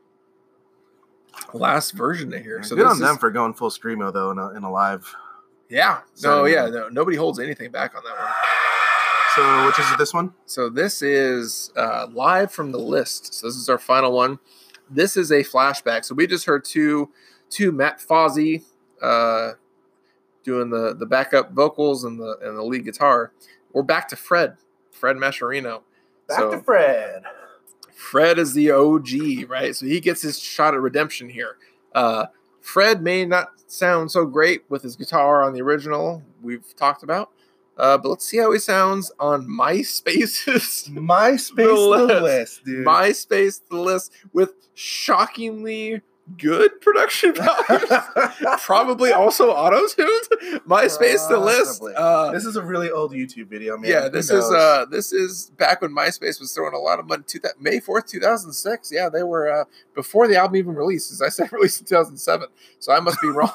version of here. So good this on them is- for going full screamo though in a live. Yeah. So- No, yeah. No, nobody holds anything back on that one. So which is this one? So this is live from the list. So this is our final one. This is a flashback. So we just heard two Matt Fozzie doing the backup vocals and the lead guitar. We're back to Fred Mascherino. So Fred. Fred is the OG, right? So he gets his shot at redemption here. Fred may not sound so great with his guitar on the original we've talked about, but let's see how he sounds on MySpace's MySpace The the list. list, dude. MySpace the list with shockingly good production values. Probably also auto-tuned. MySpace The List. This is a really old YouTube video, man. Yeah, Who this knows? is back when MySpace was throwing a lot of money. May 4th, 2006. Yeah, they were before the album even released. As I said, released in 2007. So I must be wrong.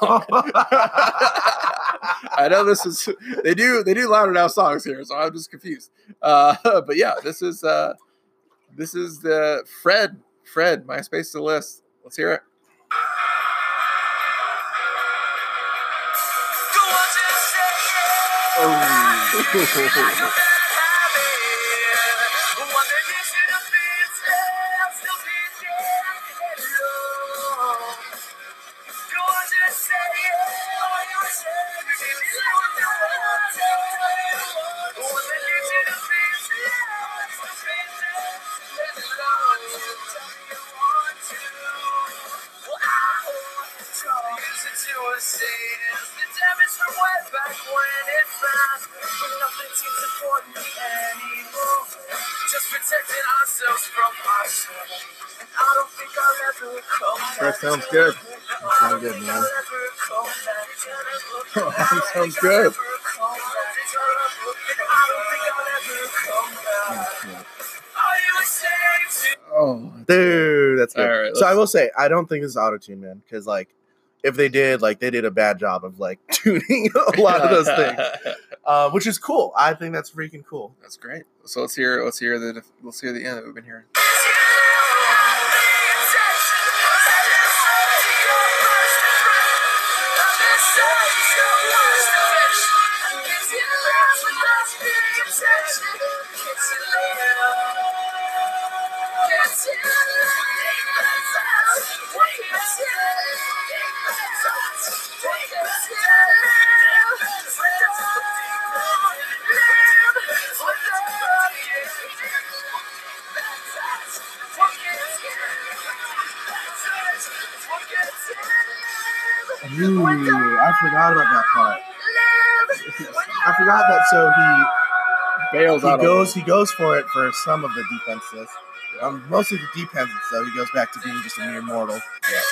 I know this is they do louder now songs here, so I'm just confused. But yeah, this is the Fred MySpace The List. Let's hear it. That sounds good. That sounds good, man. That sounds good. Oh, Dude, that's good. All right, so I will say, I don't think this is auto-tune, man, because like, if they did, like, they did a bad job of like tuning a lot of those things, which is cool. I think that's freaking cool. That's great. So let's hear the end that we've been hearing. Ooh, I forgot about that part. I forgot that. So Bails out. he goes for it for some of the defenses. Mostly the defenses, though. He goes back to being just a mere mortal. Yeah.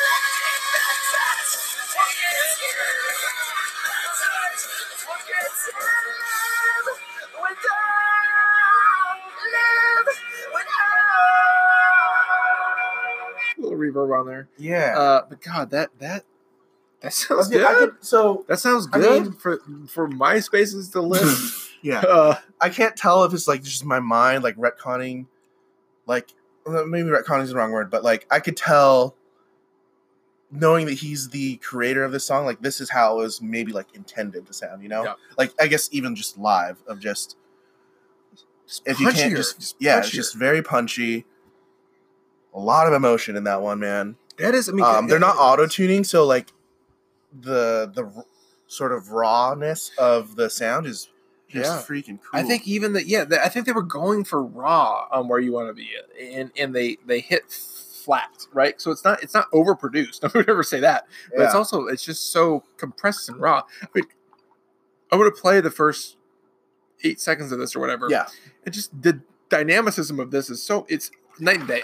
A little reverb on there. Yeah. But God, that sounds Okay, good. so That sounds I good mean- for MySpace's The List. yeah, I can't tell if it's like just my mind like retconning, like maybe retconning is the wrong word, but like I could tell, knowing that he's the creator of this song, like this is how it was maybe like intended to sound, you know? Yeah. Like I guess even just live of just if you punchier, can't just it's punchier. just very punchy. A lot of emotion in that one, man. That is, I mean, They're not auto tuning, so like the sort of rawness of the sound is just freaking cool. I think even I think they were going for raw on Where You Want to Be, and they hit flat, right? So it's not overproduced. I would never say that, but it's just so compressed and raw. I mean, I would have played the first 8 seconds of this or whatever. Yeah, it just the dynamicism of this is it's night and day.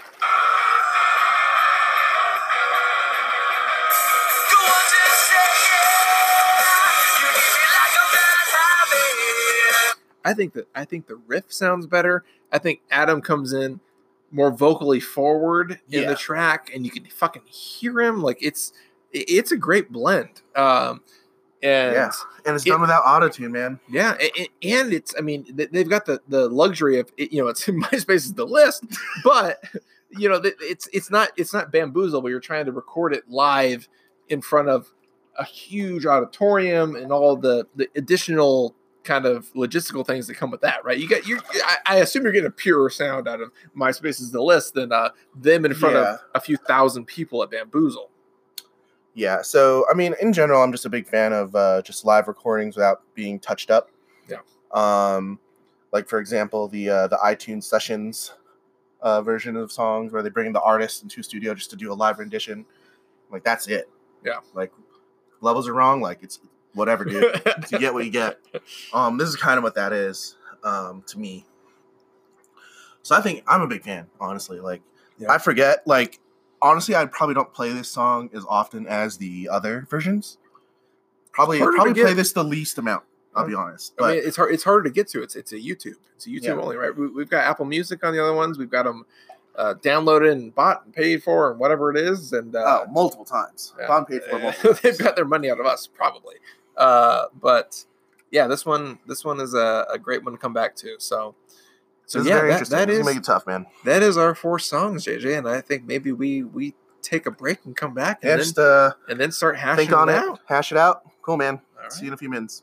I think the riff sounds better. I think Adam comes in more vocally forward in the track, and you can fucking hear him. Like it's a great blend. And it's done without autotune, man. Yeah, and it's, I mean, they've got the luxury of it, it's in MySpace is The List, but it's not Bamboozle where you're trying to record it live in front of a huge auditorium and all the additional kind of logistical things that come with that, right? I assume you're getting a purer sound out of MySpace is The List than them in front of a few thousand people at Bamboozle. Yeah, so I mean, in general, I'm just a big fan of just live recordings without being touched up. Yeah. Like for example, the iTunes Sessions version of songs where they bring the artist into a studio just to do a live rendition. Like that's it. Yeah. Like levels are wrong. Like it's whatever, dude. You get what you get. This is kind of what that is to me. So I think I'm a big fan, honestly. Like I forget, like honestly, I probably don't play this song as often as the other versions. Probably Harder to play get. this the least amount. I'll be honest. I But mean, it's hard. It's harder to get to. It's a YouTube. It's a YouTube Yeah. only, right? We've got Apple Music on the other ones. We've got them downloaded and bought and paid for and whatever it is. And multiple times. yeah. Gone paid for multiple They've times. got their money out of us probably. But yeah, this one is a great one to come back to. So This is yeah, very interesting. that This is is gonna make it tough, man. that is our 4 songs, JJ. And I think maybe we take a break and come back and Yeah, then just and then start hashing think on it it, out. hash it out. Cool, man. All right. See you in a few minutes.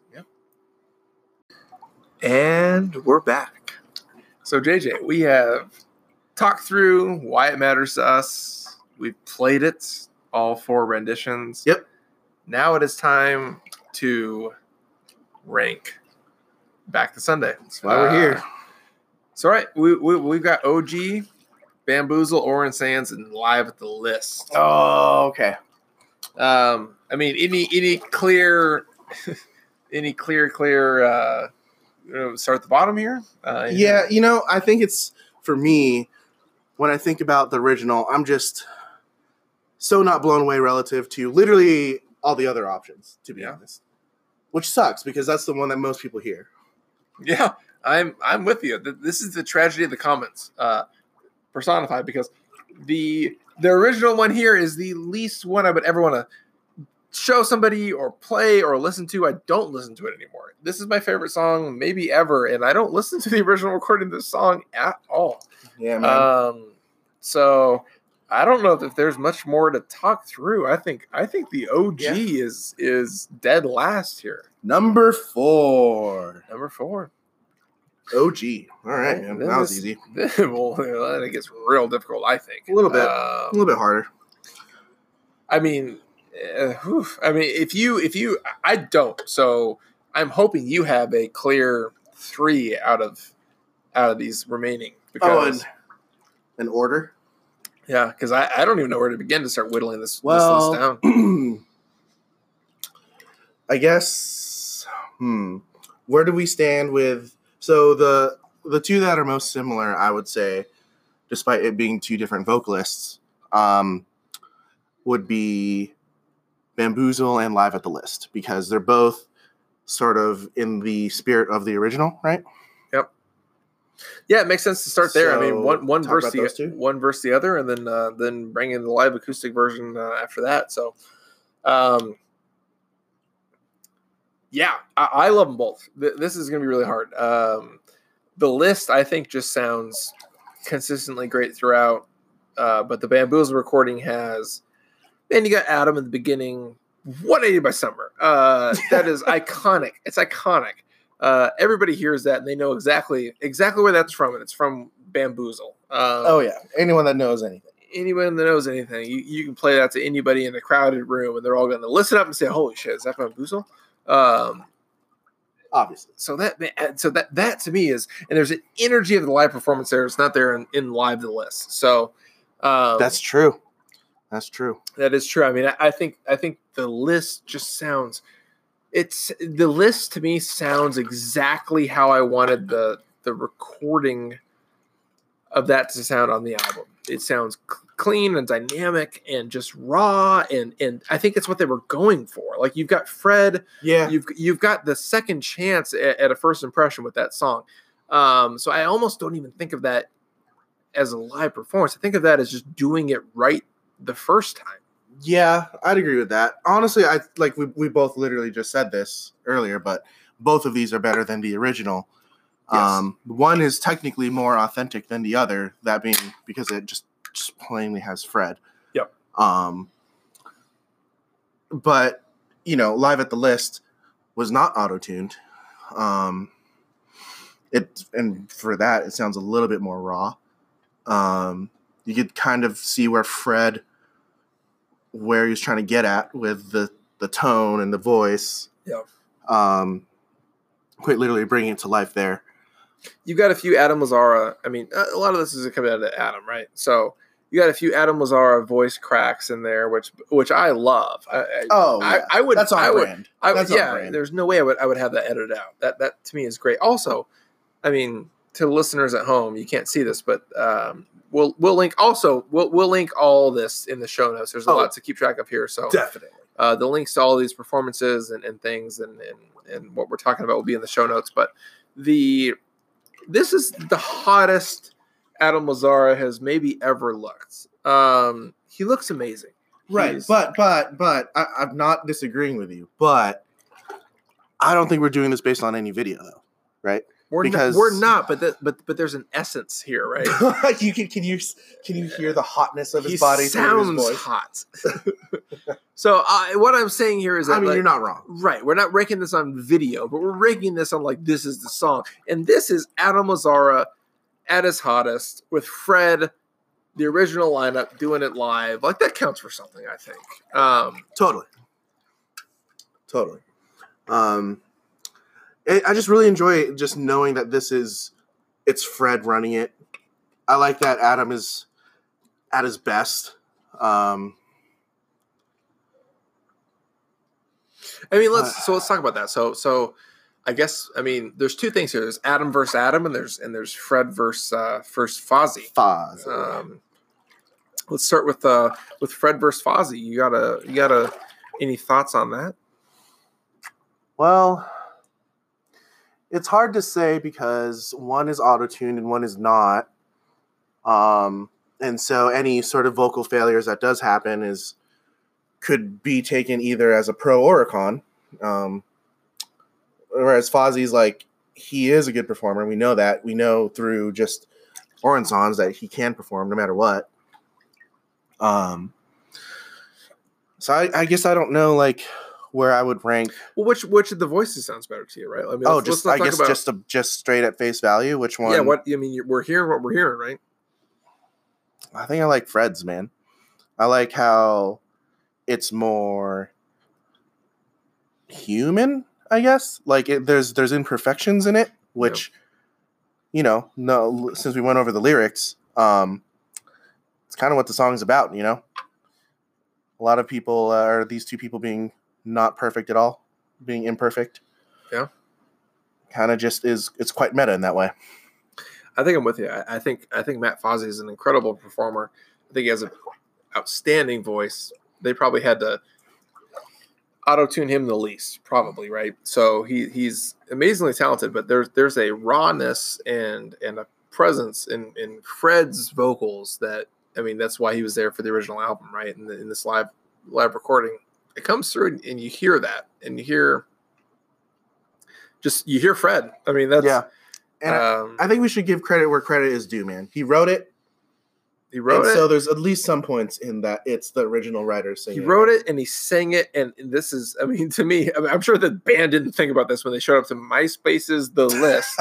And we're back. So, JJ, we have talked through why it matters to us. We've played it, all 4 renditions. Yep. Now it is time to rank Back to Sunday. That's why we're here. So, all right, we've got OG, Bamboozle, Orange Sands, and Live at the List. Oh, okay. I mean, any clear, start at the bottom here. Yeah, I think it's, for me, when I think about the original, I'm just so not blown away relative to literally all the other options, to be honest. Which sucks, because that's the one that most people hear. Yeah, I'm with you. This is the tragedy of the comments personified, because the original one here is the least one I would ever want to show somebody or play or listen to. I don't listen to it anymore. This is my favorite song maybe ever, and I don't listen to the original recording of this song at all. Yeah, man. So I don't know if there's much more to talk through. I think the OG is dead last here. Number 4. Number 4. OG. All right, man. That was easy. Well, then it gets real difficult, I think. A little bit harder. I mean, if you, I don't. So I'm hoping you have a clear 3 out of these remaining. Because, an order? Yeah, because I don't even know where to begin to start whittling this list down. I guess. Where do we stand with? So the 2 that are most similar, I would say, despite it being 2 different vocalists, would be Bamboozle and Live at the List, because they're both sort of in the spirit of the original, right? Yep. Yeah, it makes sense to start there. I mean, one talk verse about those two. Verse the other, and then bring in the live acoustic version after that. So, yeah, I love them both. This is going to be really hard. The List, I think, just sounds consistently great throughout, but the Bamboozle recording has. And you got Adam in the beginning, 180 by Summer. That is iconic. It's iconic. Everybody hears that and they know exactly where that's from, and it's from Bamboozle. Oh yeah, anyone that knows anything. Anyone that knows anything, you can play that to anybody in a crowded room, and they're all going to listen up and say, "Holy shit, is that Bamboozle?" Obviously. So that to me is, and there's an energy of the live performance there. It's not there in Live the List. So that's true. That's true. That is true. I mean, I think the List just sounds. The List to me sounds exactly how I wanted the recording of that to sound on the album. It sounds clean and dynamic and just raw, and I think it's what they were going for. Like, you've got Fred, Yeah. You've got the second chance at a first impression with that song. So I almost don't even think of that as a live performance. I think of that as just doing it right the first time. Yeah, I'd agree with that. Honestly, I like we both literally just said this earlier, but both of these are better than the original. Yes. One is technically more authentic than the other, that being because it just plainly has Fred. Yep. But Live at the List was not auto-tuned. And for that, it sounds a little bit more raw. You could kind of see where he was trying to get at with the tone and the voice. Yep. Quite literally bringing it to life there. You've got a few Adam Lazzara. I mean, a lot of this is coming out of Adam, right? So you got a few Adam Lazzara voice cracks in there, which I love. I would. That's on brand. That's on brand. There's no way I would have that edited out. That to me is great. Also, I mean, to listeners at home, you can't see this, but we'll link we'll link all this in the show notes. There's a lot to keep track of here, so Definitely. the links to all these performances and things and what we're talking about will be in the show notes. But this is the hottest Adam Lazzara has maybe ever looked. He looks amazing. Right, but I'm not disagreeing with you, but I don't think we're doing this based on any video, though, right? We're not, but there's an essence here, right? Can you hear the hotness of his He body? sounds through his voice? hot. So what I'm saying here is that, I mean, you're not wrong. Right, we're not ranking this on video, but we're ranking this on like this is the song, and this is Adam Lazzara at his hottest with Fred, the original lineup, doing it live. Like that counts for something, I think. Totally. I just really enjoy just knowing that it's Fred running it. I like that Adam is at his best. I mean, let's talk about that. So I guess, I mean, there's two things here. There's Adam versus Adam, and there's Fred versus Fozzy. Let's start with Fred versus Fozzy. You gotta any thoughts on that? Well, it's hard to say because one is auto-tuned and one is not. And so any sort of vocal failures that does happen could be taken either as a pro or a con. Whereas Fozzy's like, he is a good performer. We know that. We know through just Orensons that he can perform no matter what. So I guess I don't know like where I would rank. Well, which of the voices sounds better to you, right? I mean, just straight at face value, which one? Yeah, we're hearing what we're hearing, right? I think I like Fred's, man. I like how it's more human, I guess. Like there's imperfections in it, which since we went over the lyrics, it's kind of what the song's about, you know. A lot of people are these two people being not perfect at all, being imperfect. Yeah. Kind of just it's quite meta in that way. I think I'm with you. I think Matt Fozzy is an incredible performer. I think he has an outstanding voice. They probably had to auto-tune him the least, probably, right? So he's amazingly talented, but there's a rawness and a presence in Fred's vocals that, I mean, that's why he was there for the original album, right? In this live recording, it comes through and you hear that, and you hear Fred. I mean, that's And I think we should give credit where credit is due, man. He wrote it. So there's at least some points in that it's the original writer singing. He wrote it and he sang it, and this is, I mean, to me, I'm sure the band didn't think about this when they showed up to MySpace's The List.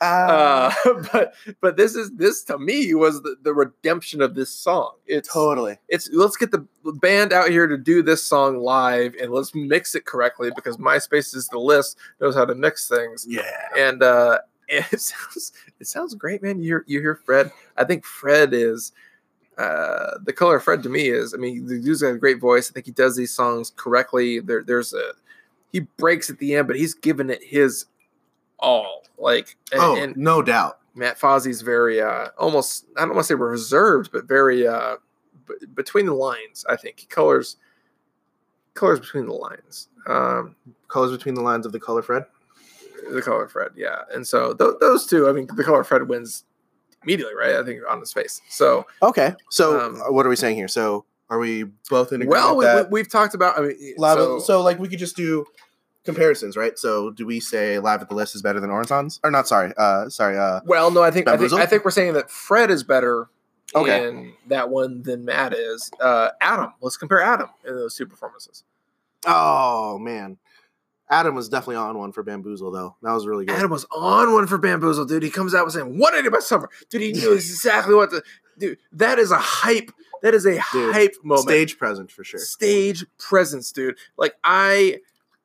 But this to me was the redemption of this song. Let's get the band out here to do this song live, and let's mix it correctly because MySpace's The List knows how to mix things. Yeah, and it sounds great, man. You hear Fred. I think Fred is. The color of Fred to me is, I mean, the dude's got a great voice. I think he does these songs correctly. He breaks at the end, but he's given it his all. No doubt. Matt Fozzy's very, almost, I don't want to say reserved, but very, between the lines, I think. He colors between the lines. Colors between the lines of the color Fred? The color Fred, yeah. And so those two, I mean, the color Fred wins immediately, right? I think on his face. So okay. So what are we saying here? So are we both in agreement? Well, we've talked about. I mean, so like we could just do comparisons, right? So do we say Live at the List is better than Orensons? Or not? Sorry. Well, no. I think we're saying that Fred is better in that one than Matt is. Adam. Let's compare Adam in those two performances. Oh man. Adam was definitely on one for Bamboozle, though. That was really good. Adam was on one for Bamboozle, dude. He comes out with saying, "What about summer?" Dude, he knew exactly what to do. That is a hype. That is a hype moment. Stage presence for sure. Stage presence, dude. Like I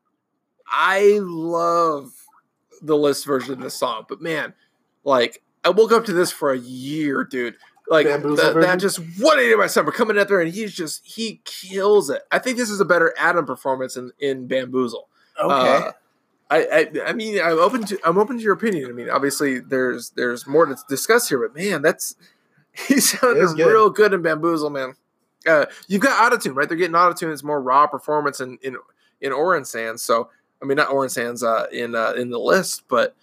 love the List version of this song, but man, like I woke up to this for a year, dude. Like that just "What about summer" coming out there, and he kills it. I think this is a better Adam performance in Bamboozle. Okay. I mean, I'm open to your opinion. I mean, obviously, there's more to discuss here, but man, he sounded real good in Bamboozle, man. You've got autotune, right? They're getting autotune. It's more raw performance in Orin Sands. So, I mean, not Orin Sands in the list, but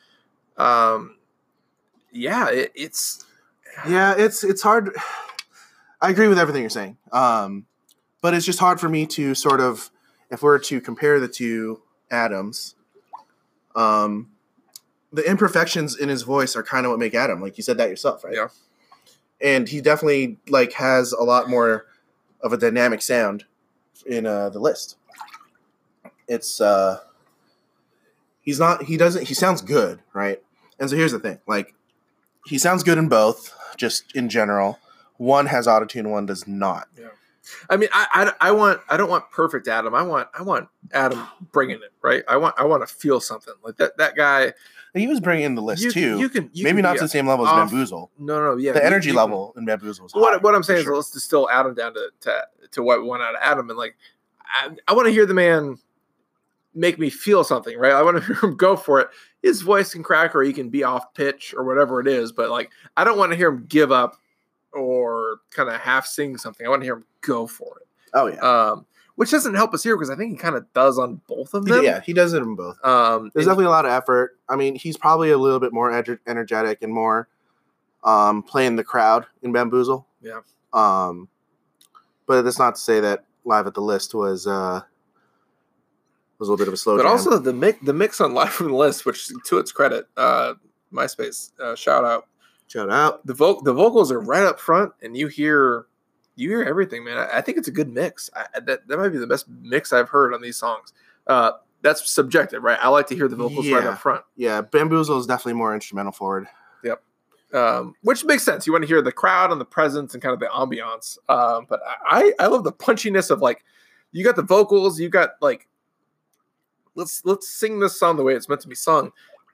it's hard. I agree with everything you're saying. But it's just hard for me to sort of, if we're to compare the two Adams, the imperfections in his voice are kind of what make Adam. Like you said that yourself, right? Yeah. And he definitely like has a lot more of a dynamic sound in the list. It's he sounds good, right? And so here's the thing, like he sounds good in both, just in general. One has autotune, one does not. Yeah. I mean, I don't want perfect Adam. I want Adam bringing it, right? I want to feel something like that guy. He was bringing in the list too. You can maybe not to the same level as Bamboozle. No, yeah. The energy level in Bamboozle was high, what I'm saying is let's distill Adam down to what we want out of Adam, and like I want to hear the man make me feel something, right? I want to hear him go for it. His voice can crack, or he can be off pitch, or whatever it is. But like, I don't want to hear him give up or kind of half sing something. I want to hear him go for it. Oh yeah. Which doesn't help us here because I think he kind of does on both of them. Yeah, he does it in both. There's definitely a lot of effort. I mean, he's probably a little bit more energetic and more playing the crowd in Bamboozle. Yeah. But that's not to say that Live at the List was a little bit of a slow jam. But also the mix on Live from the List, which to its credit, MySpace, shout out. The vocals are right up front, and you hear everything, man. I think it's a good mix. That might be the best mix I've heard on these songs. That's subjective, right? I like to hear the vocals right up front. Yeah, Bamboozle is definitely more instrumental forward. Yep. Which makes sense. You want to hear the crowd and the presence and kind of the ambiance. But I love the punchiness of like, you got the vocals, you got like, let's sing this song the way it's meant to be sung.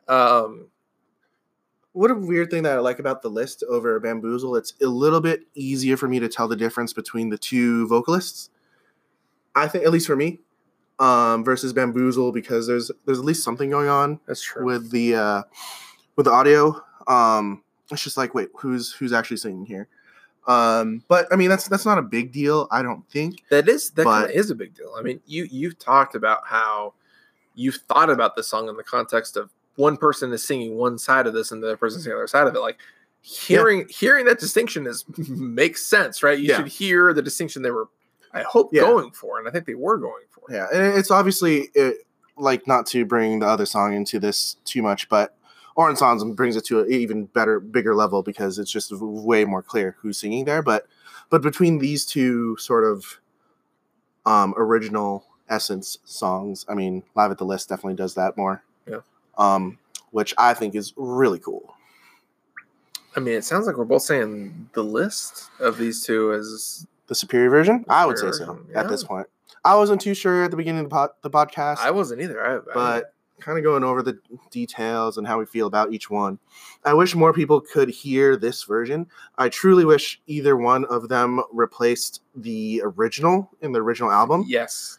What a weird thing that I like about the list over Bamboozle. It's a little bit easier for me to tell the difference between the two vocalists. I think, at least for me, versus Bamboozle, because there's at least something going on. That's true. With the audio. It's just like, wait, who's actually singing here? But I mean, that's not a big deal, I don't think. That kind of is a big deal. I mean, you've talked about how you've thought about this song in the context of one person is singing one side of this and the other person singing the other side of it. Like hearing that distinction makes sense, right? You should hear the distinction they were, I hope, going for, and I think they were going for. Yeah, and it's obviously like, not to bring the other song into this too much, but Orin Sands brings it to an even bigger level because it's just way more clear who's singing there. But between these two sort of original essence songs, I mean, Live at the List definitely does that more. Yeah. Which I think is really cool. I mean, it sounds like we're both saying the list of these two is the superior version. I would say so at this point. I wasn't too sure at the beginning of the podcast. I wasn't either. But kind of going over the details and how we feel about each one. I wish more people could hear this version. I truly wish either one of them replaced the original in the original album. Yes.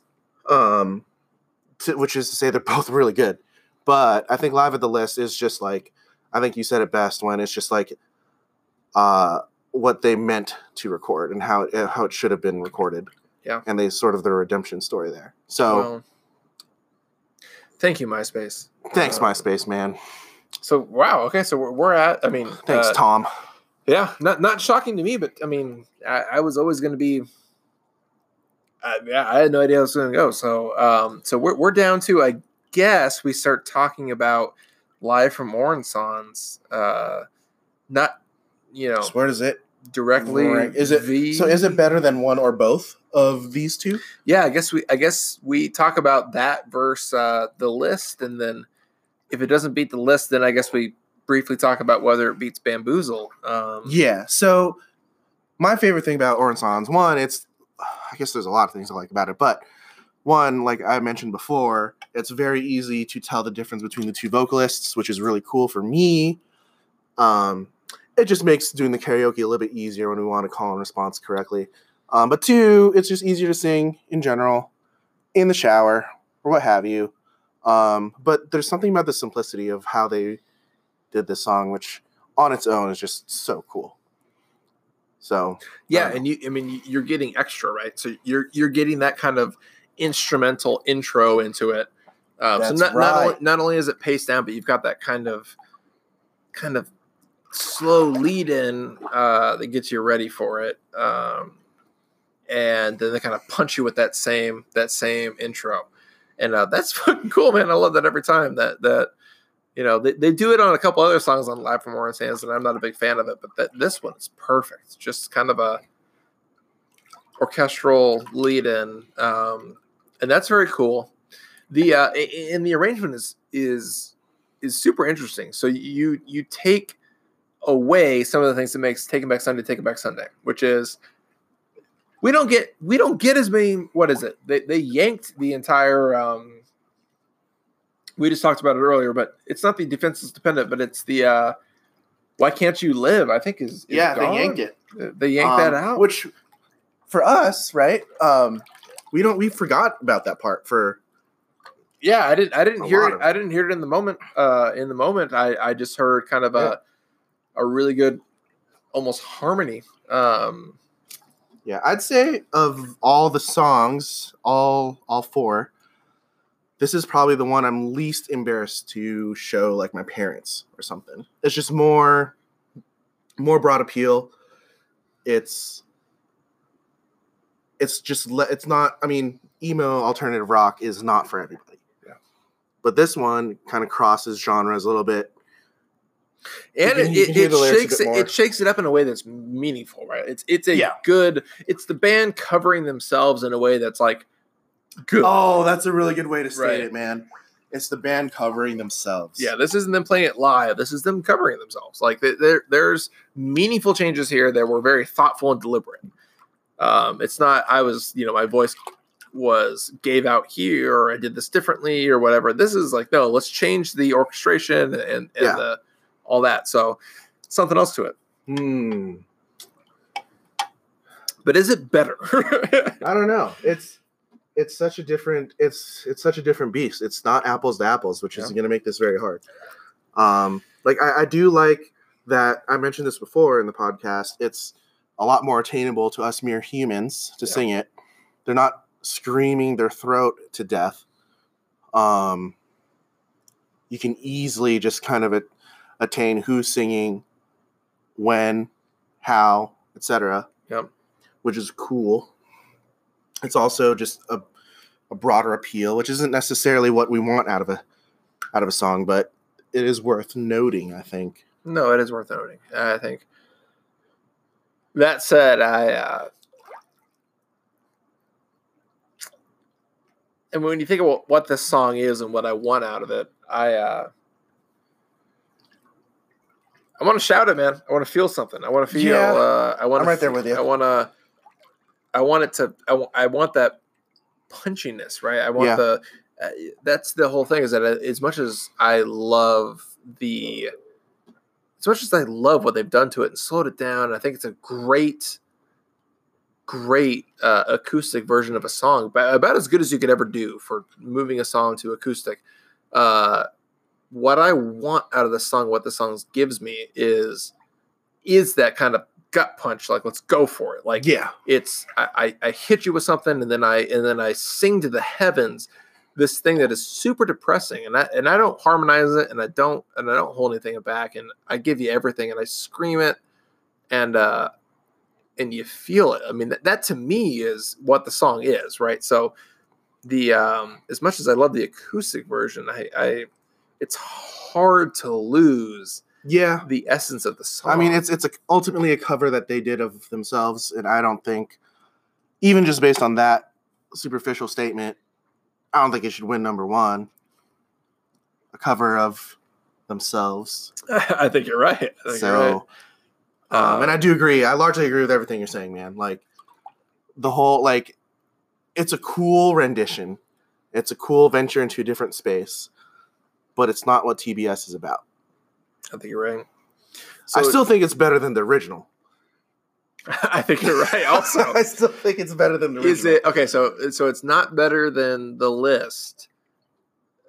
Which is to say they're both really good. But I think Live at the List is just like, I think you said it best when it's just like what they meant to record and how it should have been recorded. Yeah. And they sort of the redemption story there. So thank you, MySpace. Thanks, MySpace, man. So, wow. Okay. So we're at, I mean, thanks, Tom. Yeah. Not shocking to me, but I mean, I was always going to be, I had no idea how it was going to go. So we're down to, I guess we start talking about Live from Orin Sands. Not, So where does it directly? Is it better than one or both of these two? Yeah, I guess we talk about that versus the list, and then if it doesn't beat the list, then I guess we briefly talk about whether it beats Bamboozle. Yeah. So my favorite thing about Orin Sands, one, I guess there's a lot of things I like about it, but one, like I mentioned before, it's very easy to tell the difference between the two vocalists, which is really cool for me. It just makes doing the karaoke a little bit easier when we want to call and response correctly. But two, it's just easier to sing in general, in the shower, or what have you. But there's something about the simplicity of how they did this song, which on its own is just so cool. So yeah, and you're getting extra, right? So you're getting that kind of instrumental intro into it. So not only is it paced down, but you've got that kind of slow lead in that gets you ready for it, and then they kind of punch you with that same intro, and that's fucking cool, man. I love that every time that they do it on a couple other songs on Live from Orange Hands, and I'm not a big fan of it, but this one is perfect. Just kind of a orchestral lead in, and that's very cool. The and the arrangement is super interesting. So you take away some of the things that makes Taking Back Sunday, which is we don't get as many. What is it? They yanked the entire. We just talked about it earlier, but it's not the Defenseless Dependent, but it's the Why Can't You Live? I think is gone. They yanked it. They yanked that out, which for us, right? We forgot about that part for. Yeah, I didn't hear it. I didn't hear it in the moment. I just heard kind of a really good, almost harmony. Yeah, I'd say of all the songs, all four, this is probably the one I'm least embarrassed to show like my parents or something. It's just more broad appeal. It's not. I mean, emo alternative rock is not for everybody. But this one kind of crosses genres a little bit. And it shakes it up in a way that's meaningful, right? It's the band covering themselves in a way that's like good. Oh, that's a really good way to state it, man. It's the band covering themselves. Yeah, this isn't them playing it live. This is them covering themselves. Like there's meaningful changes here that were very thoughtful and deliberate. It's not my voice gave out here, or I did this differently or whatever. This is like, no, let's change the orchestration and all that. So something else to it. But is it better? I don't know. It's such a different beast. It's not apples to apples, which is going to make this very hard. I do like that. I mentioned this before in the podcast. It's a lot more attainable to us mere humans to sing it. They're not screaming their throat to death. You can easily just kind of attain who's singing, when, how, etc. Yep. Which is cool. It's also just a broader appeal, which isn't necessarily what we want out of a song, but it is worth noting, I think. No, it is worth noting. I think. That said, and when you think about what this song is and what I want out of it, I want to shout it, man. I want to feel something. I want to feel. I'm right there with you. I want that punchiness, right? I want the. That's the whole thing. Is that as much as I love what they've done to it and slowed it down, I think it's a great acoustic version of a song, about as good as you could ever do for moving a song to acoustic. What I want out of the song, what the song gives me is that kind of gut punch. Like, let's go for it. Like, it's I hit you with something, and then I sing to the heavens this thing that is super depressing, and I don't harmonize it, and I don't hold anything back, and I give you everything, and I scream it, and you feel it. I mean, that to me is what the song is, right? So the as much as I love the acoustic version, it's hard to lose the essence of the song. I mean, it's ultimately a cover that they did of themselves, and I don't think, even just based on that superficial statement, I don't think it should win number one. A cover of themselves. I think you're right. You're right. And I do agree. I largely agree with everything you're saying, man. Like, the whole, like, it's a cool rendition. It's a cool venture into a different space. But it's not what TBS is about. I think you're right. So I still think it's better than the original. I think you're right also. I still think it's better than the original. Is it? Okay, so it's not better than The List.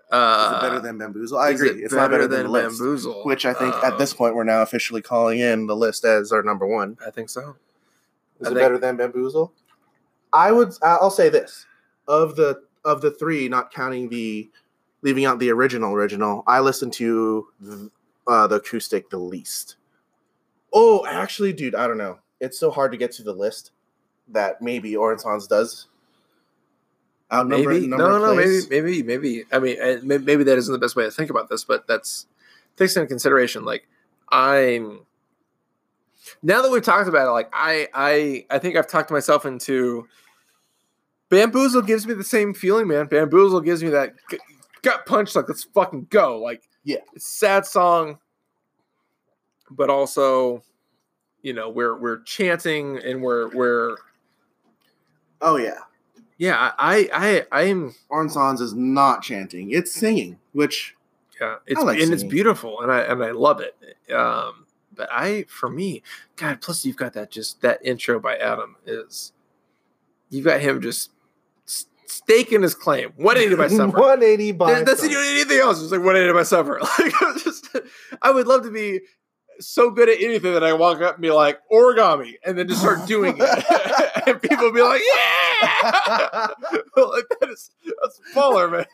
Is it better than Bamboozle? I agree. It's not better than the list, Bamboozle. which I think at this point we're now officially calling in the list as our number one. I think so. Is it better than Bamboozle? I'll say this: of the three, not counting leaving out the original, I listened to the acoustic the least. Oh, actually, dude, I don't know. It's so hard to get to the list that maybe Oren Sans does. Maybe. Maybe. I mean, maybe that isn't the best way to think about this, but that's takes into consideration. Like, now that we've talked about it, like I think I've talked myself into Bamboozle. Gives me the same feeling, man. Bamboozle gives me that gut punch. Like, let's fucking go. Like, yeah, it's a sad song, but also, you know, we're chanting and we're. Oh yeah. Yeah, I'm. Oren Sans is not chanting; it's singing, which it's beautiful, and I love it. But for me, God, plus you've got that intro by Adam you've got him just staking his claim. 180 by Summer. 180 by Summer. That's anything else. It's like 180 by Summer. Like, I would love to be so good at anything that I walk up and be like, origami, and then just start doing it. And people be like, yeah! Like, that's baller, man.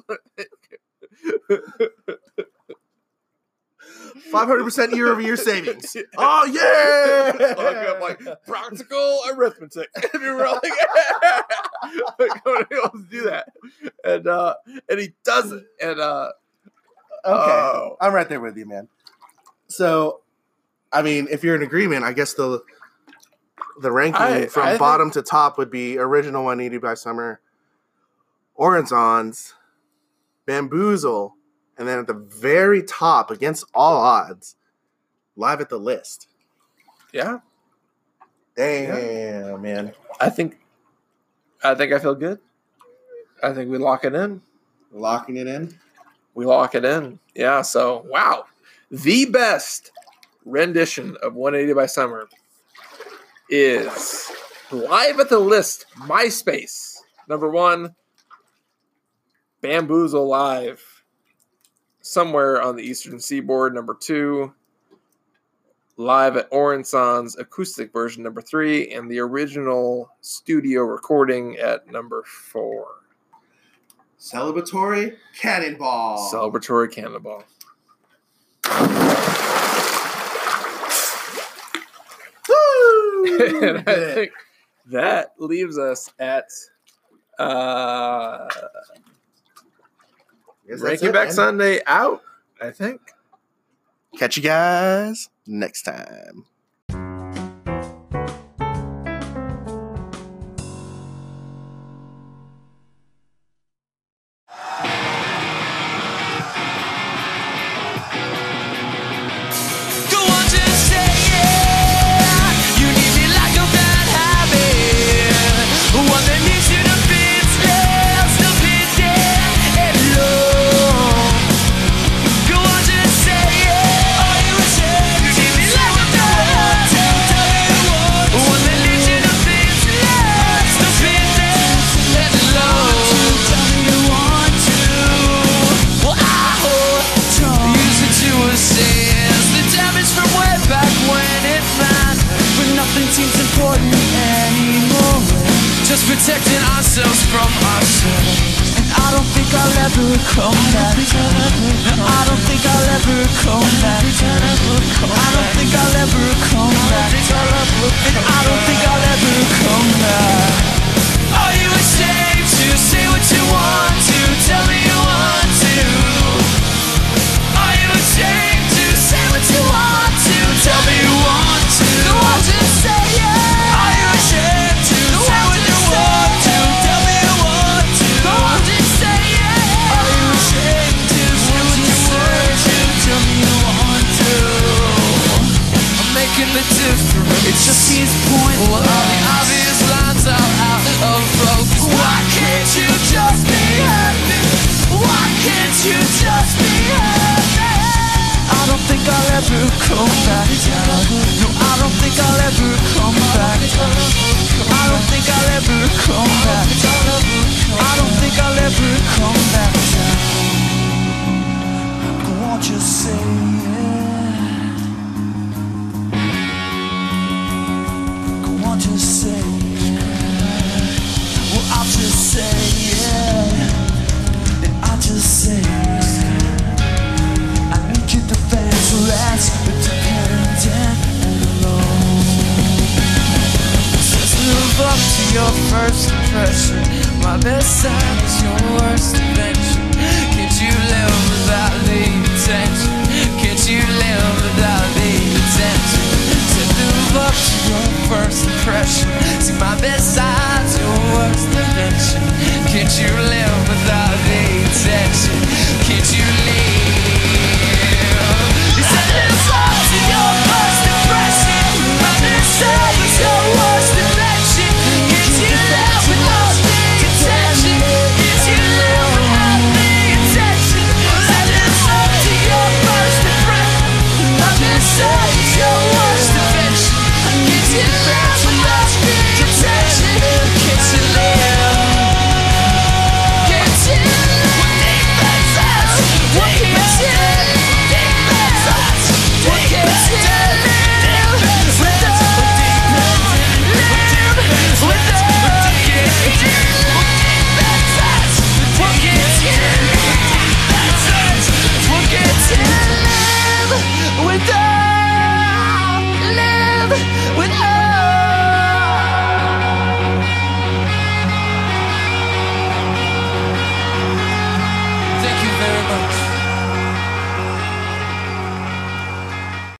500% year-over-year savings. Oh, yeah! I'm like, practical arithmetic. And we were like, nobody else do that. And he does it. And, okay. I'm right there with you, man. So, I mean, if you're in agreement, I guess the ranking from bottom to top would be original 180 by Summer, Oren Sans, Bamboozle, and then at the very top, against all odds, Live at the List. Yeah. Damn, man. I think I feel good. I think we lock it in. Locking it in? We lock it in. Yeah, so, wow. The best rendition of 180 by Summer is Live at the List, MySpace. Number 1, Bamboozle Live, Somewhere on the Eastern Seaboard. Number 2, Live at Oren Sans, acoustic version. Number 3, and the original studio recording at number 4. Celebratory Cannonball. Celebratory Cannonball. And I think that leaves us at Ranking Back Sunday out, I think. Catch you guys next time. Protecting ourselves from ourselves. And I don't think I'll ever come back. I don't think I'll ever come back. I don't think I'll ever come back. And I don't think I'll ever come back. Are you ashamed to say what you want to? Tell me you want to. Are you ashamed to say what you want to? Tell me you want to. Go on, just say yeah. Are you ashamed to say what you want to? Tell me you want to. Go on, just say yeah. Are you ashamed to say what you want to? Tell me you want to. I'm making the difference. It just seems pointless. Well, all the obvious lines are out of focus. Why can't you just be happy? Why can't you just be happy? I don't think I'll ever come back. No, I don't think I'll ever come back. I don't think I'll ever come back. I don't think I'll ever come back. first impression, my best side.